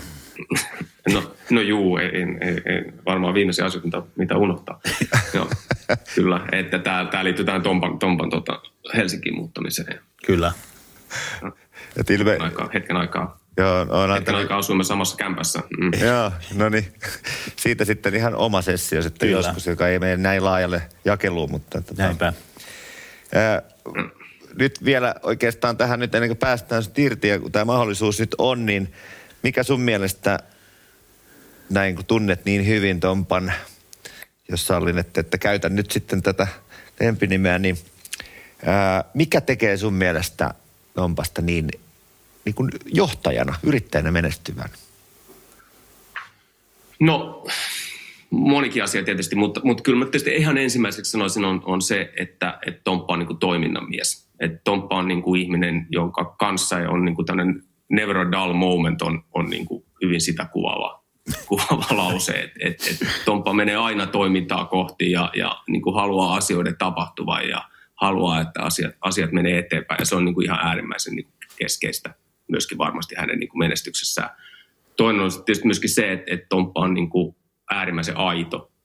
No, no juu, ei, ei, ei, varmaan viimeisiä asioita, mitä, mitä unohtaa. Joo, kyllä, että tämä, tämä liittyy tähän Tompan, Tompan tota, Helsinkiin muuttamiseen. Kyllä. No, ilme... aikaa, hetken aikaa. Joo, on hetken antanut... aikaa asuimme samassa kämpässä. Mm. Joo, no niin. Siitä sitten ihan oma sessio sitten kyllä. Joskus, joka ei mene näin laajalle jakeluun, mutta... Tota, näinpä. Ää, mm. Nyt vielä oikeastaan tähän nyt ennen kuin päästään irti ja kun tämä mahdollisuus nyt on, niin mikä sun mielestä... Näin kun tunnet niin hyvin Tompan, jos sallin, että, että käytän nyt sitten tätä lempinimeä, niin ää, mikä tekee sun mielestä Tompasta niin, niin kuin johtajana, yrittäjänä menestyvän? No, monikin asia tietysti, mutta, mutta kyllä mä tietysti ihan ensimmäiseksi sanoisin on, on se, että, että Tomppa on niin kuin toiminnan mies. Että Tomppa on niin kuin ihminen, jonka kanssa on niin kuin tämmöinen never a dull moment on, on niin kuin hyvin sitä kuvaava. kuvaava lause, että et, et Tomppa menee aina toimintaa kohti ja, ja niin kuin haluaa asioiden tapahtuvan ja haluaa, että asiat, asiat menee eteenpäin. Ja se on niin kuin ihan äärimmäisen niin kuin keskeistä myöskin varmasti hänen niin kuin menestyksessään. Toinen on tietysti myöskin se, että, että Tomppa on niin kuin äärimmäisen aito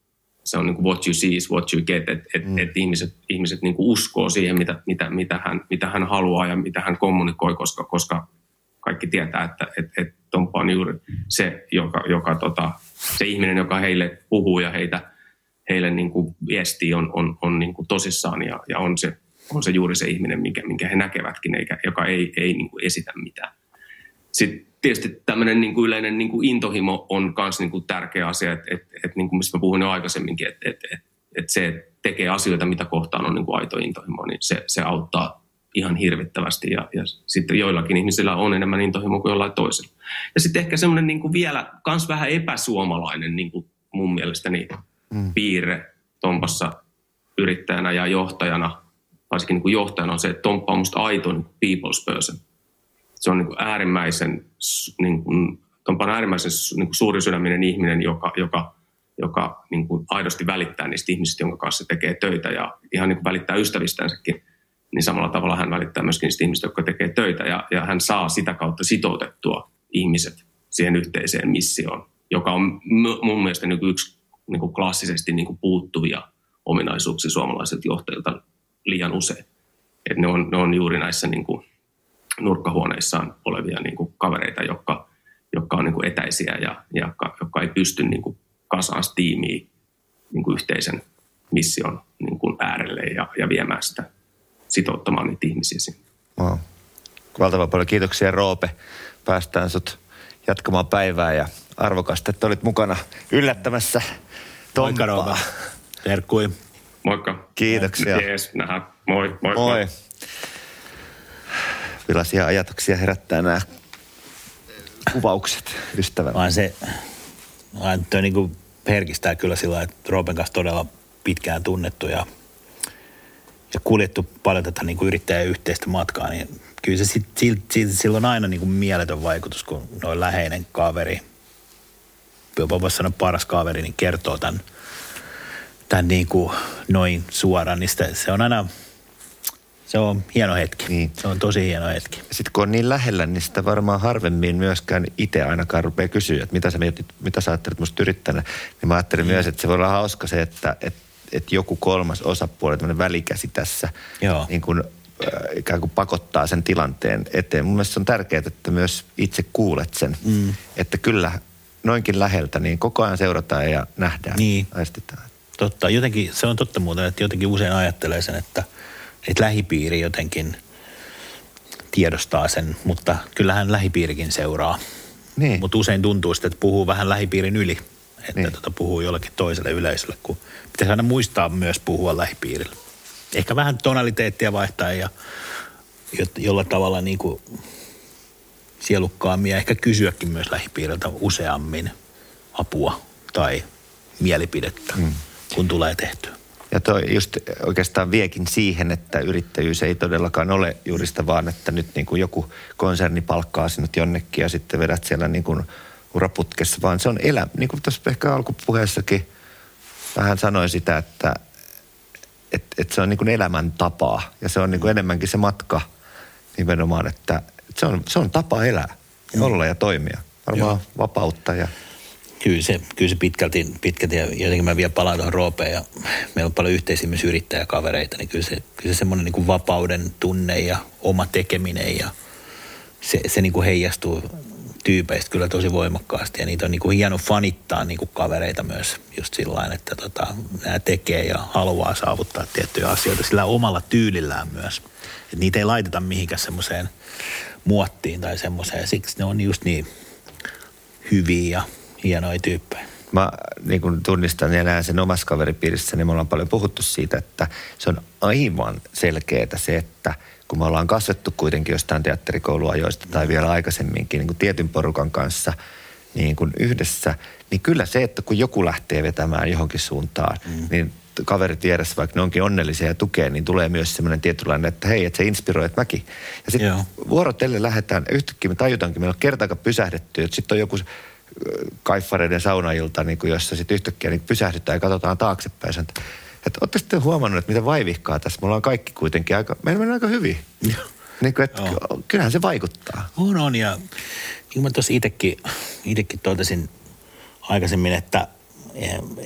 se on niin kuin what you see is what you get, että et, mm. et ihmiset, ihmiset niin kuin uskoo siihen, mitä, mitä, mitä, hän, mitä hän haluaa ja mitä hän kommunikoi, koska, koska kaikki tietää, että et, et Tomppa on juuri se, joka, joka, tota, se ihminen, joka heille puhuu ja heitä, heille niin kuin viestii, on, on, on niin kuin tosissaan ja, ja on, se, on se juuri se ihminen, minkä, minkä he näkevätkin, eikä, joka ei, ei niin kuin esitä mitään. Sitten tietysti tämmöinen niin kuin yleinen niin kuin intohimo on myös niin kuin tärkeä asia, että et, et, niin kuin mistä mä puhuin jo aikaisemminkin, että et, et, et se, että tekee asioita, mitä kohtaan on niin kuin aito intohimo, niin se, se auttaa ihan hirvittävästi. Ja, ja sitten joillakin ihmisillä on enemmän intohimo kuin jollain toisella. Ja sitten ehkä semmoinen niin kuin vielä kans vähän epäsuomalainen niin kuin mun mielestäni mm. piirre Tompassa yrittäjänä ja johtajana, varsinkin niin kuin johtajana on se, että Tomppa on musta aito niin kuin people's person. Se on niin kuin äärimmäisen, niin kuin, Tomppa on äärimmäisen niin kuin suurisydäminen ihminen, joka, joka, joka niin kuin aidosti välittää niistä ihmisistä, jonka kanssa tekee töitä ja ihan niin kuin välittää ystävistänsäkin. Niin samalla tavalla hän välittää myöskin niistä ihmisistä, jotka tekee töitä ja, ja hän saa sitä kautta sitoutettua ihmiset siihen yhteiseen missioon, joka on mun mielestä niin kuin yksi niin kuin klassisesti niin kuin puuttuvia ominaisuuksia suomalaisilta johtajilta liian usein. Että ne on, ne on juuri näissä niin kuin nurkkahuoneissaan olevia niin kuin kavereita, jotka, jotka on niin kuin etäisiä ja, ja jotka, jotka ei pysty niin kuin kasaan tiimiä niin kuin yhteisen mission niin kuin äärelle ja, ja viemään sitä, sitouttamaan niitä ihmisiä sinne. Wow. Valtavan paljon kiitoksia, Roope. Päästään sut jatkamaan päivää ja arvokasta, että olit mukana yllättämässä Tomppaa. Moikka, Roope. Terkkui. Moikka. Kiitoksia. Jees, nähdään. Moi, moi, moi. Moi. Millaisia ajatuksia herättää nämä kuvaukset ystävällä? Vaan se, vaan toi niin kuin herkistää kyllä sillä, että Roopen kanssa todella pitkään tunnettu ja, ja kuljettu paljon tätä niin kuin yrittäjän yhteistä matkaa, niin kyllä se sit, sit, sit, sillä on aina niin kuin mieletön vaikutus, kun noin läheinen kaveri, jopa voisi sanoa paras kaveri, niin kertoo tämän, tämän niin kuin noin suoraan, niin sitä, se on aina... Se on hieno hetki. Niin. Se on tosi hieno hetki. Sitten kun on niin lähellä, niin sitä varmaan harvemmin myöskään itse ainakaan rupeaa kysyä, että mitä sä mietit, mitä sä ajattelet musta yrittäjänä. Niin mä ajattelin mm. myös, että se voi olla hauska se, että, että, että joku kolmas osapuoli, tämmöinen välikäsi tässä, niin kuin, äh, ikään kuin pakottaa sen tilanteen eteen. Mun mielestä se on tärkeää, että myös itse kuulet sen. Mm. Että kyllä noinkin läheltä, niin koko ajan seurataan ja nähdään, niin. aistitaan. Totta. Jotenkin, se on totta muuten, että jotenkin usein ajattelee sen, että että lähipiiri jotenkin tiedostaa sen, mutta kyllähän lähipiirikin seuraa. Niin. Mutta usein tuntuu sitten, että puhuu vähän lähipiirin yli, että niin. tota, puhuu jollekin toiselle yleisölle, kun pitäisi aina muistaa myös puhua lähipiirille. Ehkä vähän tonaliteettia vaihtaa ja jolla tavalla niin kuin sielukkaammin ja ehkä kysyäkin myös lähipiiriltä useammin apua tai mielipidettä, mm. kun tulee tehtyä. Ja toi just oikeastaan viekin siihen, että yrittäjyys ei todellakaan ole juuri sitä, vaan että nyt niin kuin joku konserni palkkaa sinut jonnekin ja sitten vedät siellä niin kuin uraputkessa, vaan se on elämä. Niin kuin tuossa ehkä alkupuheessakin vähän sanoin sitä, että, että, että se on niin kuin elämäntapaa ja se on niin kuin enemmänkin se matka nimenomaan, että se on, se on tapa elää ja olla ja toimia. Varmaan Joo. vapautta ja... Kyllä se, kyllä se pitkälti, pitkälti, ja jotenkin mä vielä palaan tuohon Roopeen, ja meillä on paljon yhteisiä myös yrittäjäkavereita, niin kyllä se, kyllä se semmoinen niin kuin vapauden tunne ja oma tekeminen, ja se, se niin kuin heijastuu tyypeistä kyllä tosi voimakkaasti, ja niitä on niin kuin hieno fanittaa niin kuin kavereita myös just sillain, että tota, nämä tekee ja haluaa saavuttaa tiettyjä asioita sillä omalla tyylillään myös. Että niitä ei laiteta mihinkään semmoiseen muottiin tai semmoiseen, siksi ne on just niin hyviä ja hienoja tyyppejä. Mä niin kun tunnistan ja näen sen omassa kaveripiirissä, niin me ollaan paljon puhuttu siitä, että se on aivan selkeää se, että kun me ollaan kasvettu kuitenkin jostain teatterikouluajoista tai vielä aikaisemminkin niin kuin tietyn porukan kanssa niin kuin yhdessä, niin kyllä se, että kun joku lähtee vetämään johonkin suuntaan, mm. niin kaverit vieressä, vaikka ne onkin onnellisia ja tukee, niin tulee myös semmoinen tietynlainen, että hei, että se inspiroi, että mäkin. Ja sitten vuorotellen lähdetään, yhtäkkiä me tajutaankin, meillä on kertaakaan pysähdetty, että sitten on joku kaiffareiden saunailta, niin kuin jossa sitten yhtäkkiä niin pysähdytään ja katsotaan taaksepäin. Että, että ootte sitten huomannut, että mitä vaivihkaa tässä. Me ollaan kaikki kuitenkin aika, meillä menee aika hyvin. Niin kuin, että Joo. kyllähän se vaikuttaa. On, on. Ja niin kuin mä tuossa itsekin, itsekin totesin aikaisemmin, että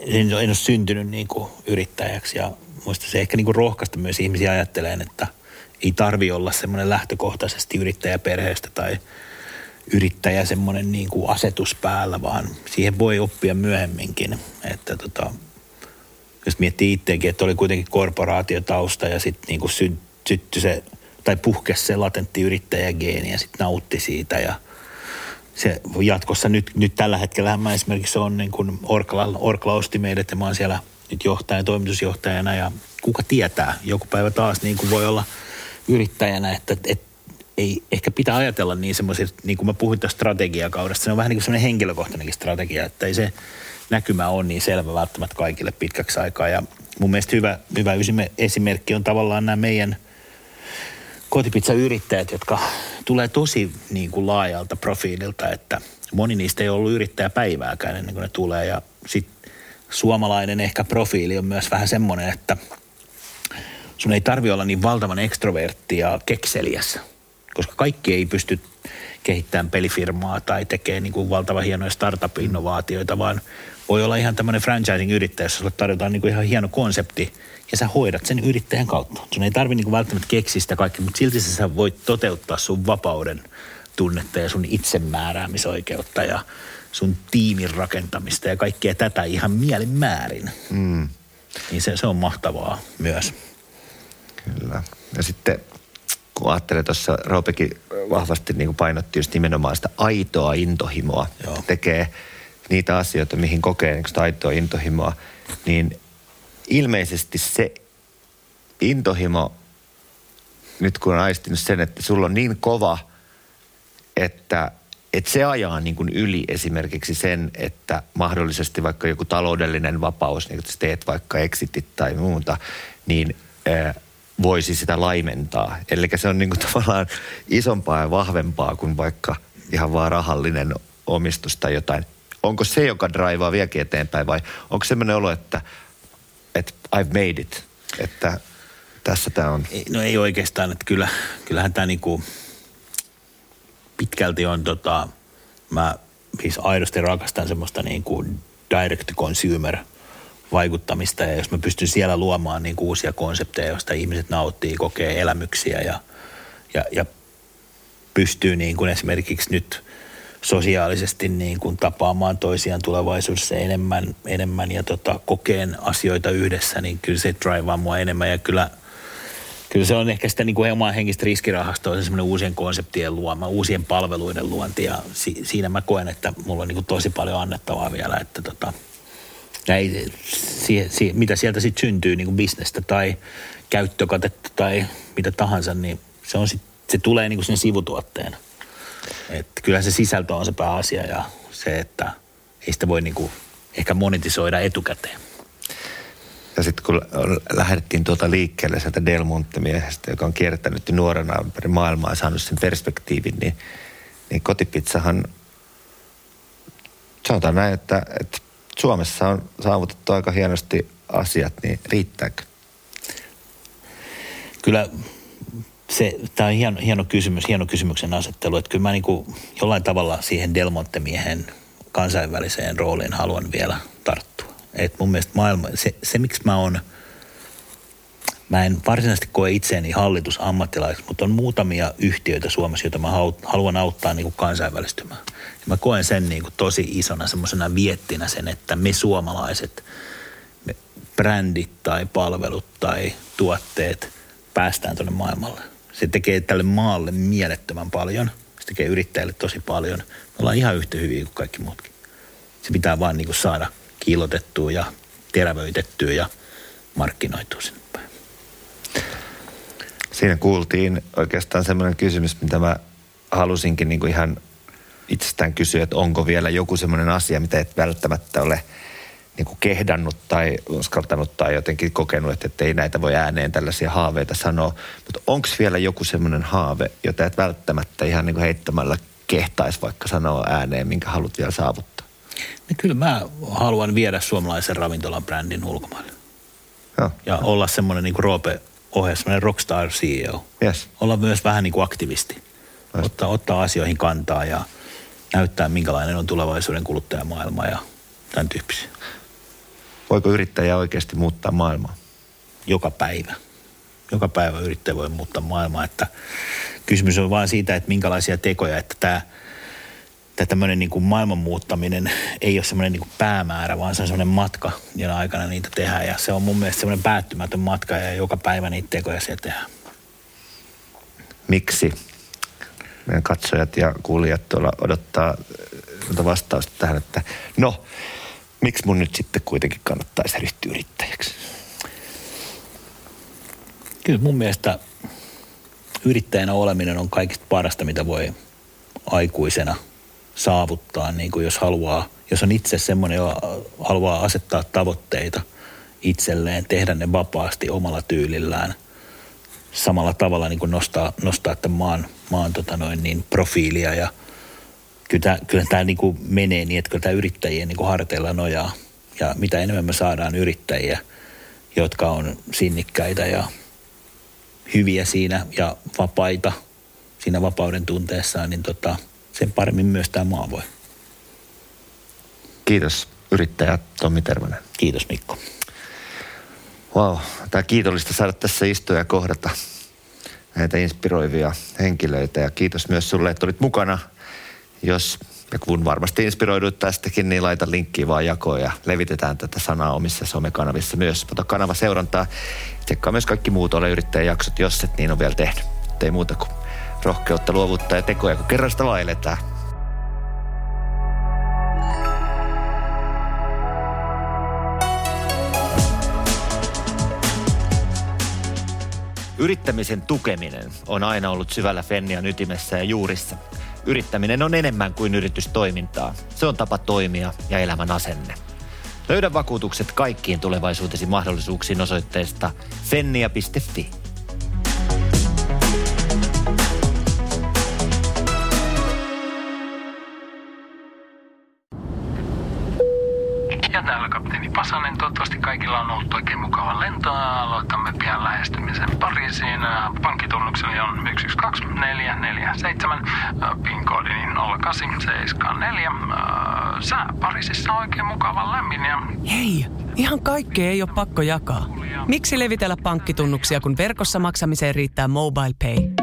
en, en ole syntynyt niin kuin yrittäjäksi ja muista se ehkä niin kuin rohkaista myös ihmisiä ajattelemaan, että ei tarvi olla semmoinen lähtökohtaisesti yrittäjäperheestä tai yrittäjä semmoinen niin kuin asetus päällä, vaan siihen voi oppia myöhemminkin. Että tota, jos miettii itseäkin, että oli kuitenkin korporaatiotausta ja sitten niin kuin sy, syttyi se, tai puhkesi se latentti yrittäjägeeni ja sitten nautti siitä ja se jatkossa nyt, nyt tällä hetkellä mä esimerkiksi on niin kuin Orkla, Orkla osti meidät ja mä oon siellä nyt johtajan, toimitusjohtajana ja kuka tietää, joku päivä taas niin kuin voi olla yrittäjänä, että et, ei ehkä pitää ajatella niin semmoisia, niin kuin mä puhuin tästä strategiakaudesta, se on vähän niin kuin semmoinen henkilökohtainenkin strategia, että ei se näkymä ole niin selvä välttämättä kaikille pitkäksi aikaa ja mun mielestä hyvä, hyvä esimerkki on tavallaan nämä meidän kotipizzayrittäjät, jotka tulee tosi niin kuin laajalta profiililta, että moni niistä ei ollut yrittäjäpäivääkään ennen kuin ne tulee ja sitten suomalainen ehkä profiili on myös vähän semmoinen, että sun ei tarvi olla niin valtavan ekstrovertti ja kekseliäs, koska kaikki ei pysty kehittämään pelifirmaa tai tekee niin kuin valtavan hienoja startup-innovaatioita, vaan voi olla ihan tämmöinen franchising-yrittäjä, jossa sulle tarjotaan niin kuin ihan hieno konsepti ja sä hoidat sen yrittäjän kautta. Sun ei tarvi niin kuin välttämättä keksiä sitä kaikkea, mutta silti sä voit toteuttaa sun vapauden tunnetta ja sun itsemääräämisoikeutta ja sun tiimin rakentamista ja kaikkea tätä ihan mielin määrin. Mm. Niin se, se on mahtavaa myös. Kyllä. Ja sitten kun ajattelee tuossa, Roopekin vahvasti niin kuin painotti just nimenomaan sitä aitoa intohimoa. Joo. Tekee niitä asioita, mihin kokee niin sitä aitoa intohimoa, niin ilmeisesti se intohimo, nyt kun on aistinut sen, että sulla on niin kova, että, että se ajaa niin kuin yli esimerkiksi sen, että mahdollisesti vaikka joku taloudellinen vapaus, niin kun teet vaikka exitit tai muuta, niin äh, voisi sitä laimentaa. Eli se on niin kuin tavallaan isompaa ja vahvempaa kuin vaikka ihan vaan rahallinen omistus tai jotain. Onko se, joka draivaa vieläkin eteenpäin vai onko semmoinen olo, että, että I've made it, että tässä tämä on? No ei oikeastaan, että kyllä, kyllähän tämä niinku pitkälti on tota, mä siis aidosti rakastan semmoista niinku direct consumer vaikuttamista ja jos mä pystyn siellä luomaan niinku uusia konsepteja, joista ihmiset nauttii, kokee elämyksiä ja, ja, ja pystyy niin kuin esimerkiksi nyt sosiaalisesti niin kuin tapaamaan toisiaan tulevaisuudessa enemmän, enemmän ja tota, kokeen asioita yhdessä, niin kyllä se drivaa mua enemmän ja kyllä, kyllä se on ehkä sitä niin kuin omaa henkistä riskirahastoa, se semmoinen uusien konseptien luoma, uusien palveluiden luonti ja si, siinä mä koen, että mulla on niin kuin tosi paljon annettavaa vielä, että tota, ei, si, si, mitä sieltä sitten syntyy niin kuin bisnestä tai käyttökatetta tai mitä tahansa, niin se, on sit, se tulee niin kuin sen sivutuotteena. Että kyllä se sisältö on se pääasia ja se, että ei sitä voi niinku ehkä monetisoida etukäteen. Ja sitten kun lähdettiin tuota liikkeelle sieltä Del Monte-miehestä, joka on kiertänyt nuorena ympäri maailmaa ja saanut sen perspektiivin, niin, niin kotipizzahan, sanotaan näin, että, että Suomessa on saavutettu aika hienosti asiat, niin riittääkö? Kyllä se, tämä on hieno, hieno kysymys, hieno kysymyksen asettelu, että kyllä mä niin kuin jollain tavalla siihen Del Monte-miehen kansainväliseen rooliin haluan vielä tarttua. Että mun mielestä maailma, se, se miksi mä oon, mä en varsinaisesti koe itseäni hallitusammattilaiseksi, mutta on muutamia yhtiöitä Suomessa, joita mä haluan auttaa niin kuin kansainvälistymään. Ja mä koen sen niin kuin tosi isona semmoisena viettinä sen, että me suomalaiset, me brändit tai palvelut tai tuotteet päästään tuonne maailmalle. Se tekee tälle maalle mielettömän paljon. Se tekee yrittäjille tosi paljon. Me ollaan ihan yhtä hyviä kuin kaikki muutkin. Se pitää vaan niin kuin saada kiillotettua ja terävöitettyä ja markkinoitua sinne päin. Siinä kuultiin oikeastaan semmoinen kysymys, mitä mä halusinkin niin kuin ihan itsestään kysyä, että onko vielä joku semmoinen asia, mitä et välttämättä ole niin kuin kehdannut tai uskaltanut tai jotenkin kokenut, että ei näitä voi ääneen tällaisia haaveita sanoa. Mutta onko vielä joku semmoinen haave, jota et välttämättä ihan niin kuin heittämällä kehtaisi vaikka sanoa ääneen, minkä haluat vielä saavuttaa? No kyllä mä haluan viedä suomalaisen ravintolan brändin ulkomaille. Joo. Ja olla semmoinen niin kuin Roope ohje, semmoinen rockstar C E O. Yes. Olla myös vähän niin kuin aktivisti. Ottaa, ottaa asioihin kantaa ja näyttää, minkälainen on tulevaisuuden kuluttajamaailma ja tämän tyyppisiä. Voiko yrittäjä oikeasti muuttaa maailmaa? Joka päivä. Joka päivä yrittäjä voi muuttaa maailmaa. Että kysymys on vain siitä, että minkälaisia tekoja, että tämä, tämä tämmöinen niin kuin maailman muuttaminen ei ole semmoinen niin kuin päämäärä, vaan se on semmoinen matka, jona aikana niitä tehdään. Ja se on mun mielestä semmoinen päättymätön matka ja joka päivä niitä tekoja siellä tehdään. Miksi meidän katsojat ja kuulijat tuolla odottaa vastausta tähän, että no, miksi mun nyt sitten kuitenkin kannattaisi ryhtyä yrittäjäksi? Kyllä mun mielestä yrittäjänä oleminen on kaikista parasta, mitä voi aikuisena saavuttaa, niin kuin jos haluaa, jos on itse semmoinen, joka haluaa asettaa tavoitteita itselleen, tehdä ne vapaasti omalla tyylillään, samalla tavalla niin kuin nostaa, nostaa tämän maan, maan tota noin, niin profiilia ja kyllä tämä, kyllä tämä niin kuin menee niin, että kyllä tämä yrittäjien niin kuin harteilla nojaa ja mitä enemmän me saadaan yrittäjiä, jotka on sinnikkäitä ja hyviä siinä ja vapaita siinä vapauden tunteessaan, niin tota, sen paremmin myös tämä maa voi. Kiitos yrittäjä Tommi Tervonen. Kiitos Mikko. Vau, wow, tämä kiitollista saada tässä istua ja kohdata näitä inspiroivia henkilöitä ja kiitos myös sulle, että olit mukana. Jos ja kun varmasti inspiroidut tästäkin, niin laita linkkiä vaan jakoon ja levitetään tätä sanaa omissa somekanavissa myös. Ota kanava seurantaa. Tsekkaa myös kaikki muut Ole Yrittäjä -jaksot, jos et niin on vielä tehnyt. Ei muuta kuin rohkeutta, luovuutta ja tekoja, kun kerran sitä vaan eletään. Yrittämisen tukeminen on aina ollut syvällä Fennian ytimessä ja juurissa. Yrittäminen on enemmän kuin yritystoimintaa. Se on tapa toimia ja elämän asenne. Löydä vakuutukset kaikkiin tulevaisuutesi mahdollisuuksiin osoitteesta fennia piste fi. Ja täällä kapteeni Pasanen. Toivottavasti kaikilla on ollut oikein mukava lento. Aloitamme pian lähestymisen Pariisiin. Pankkitunnukseni on yksi yksi kaksi neljä neljä seitsemän. PIN-koodini nolla kahdeksan seitsemän neljä. Sää Pariisissa on oikein mukava lämmin. Ja... Hei, ihan kaikkea ei ole pakko jakaa. Miksi levitellä pankkitunnuksia, kun verkossa maksamiseen riittää MobilePay?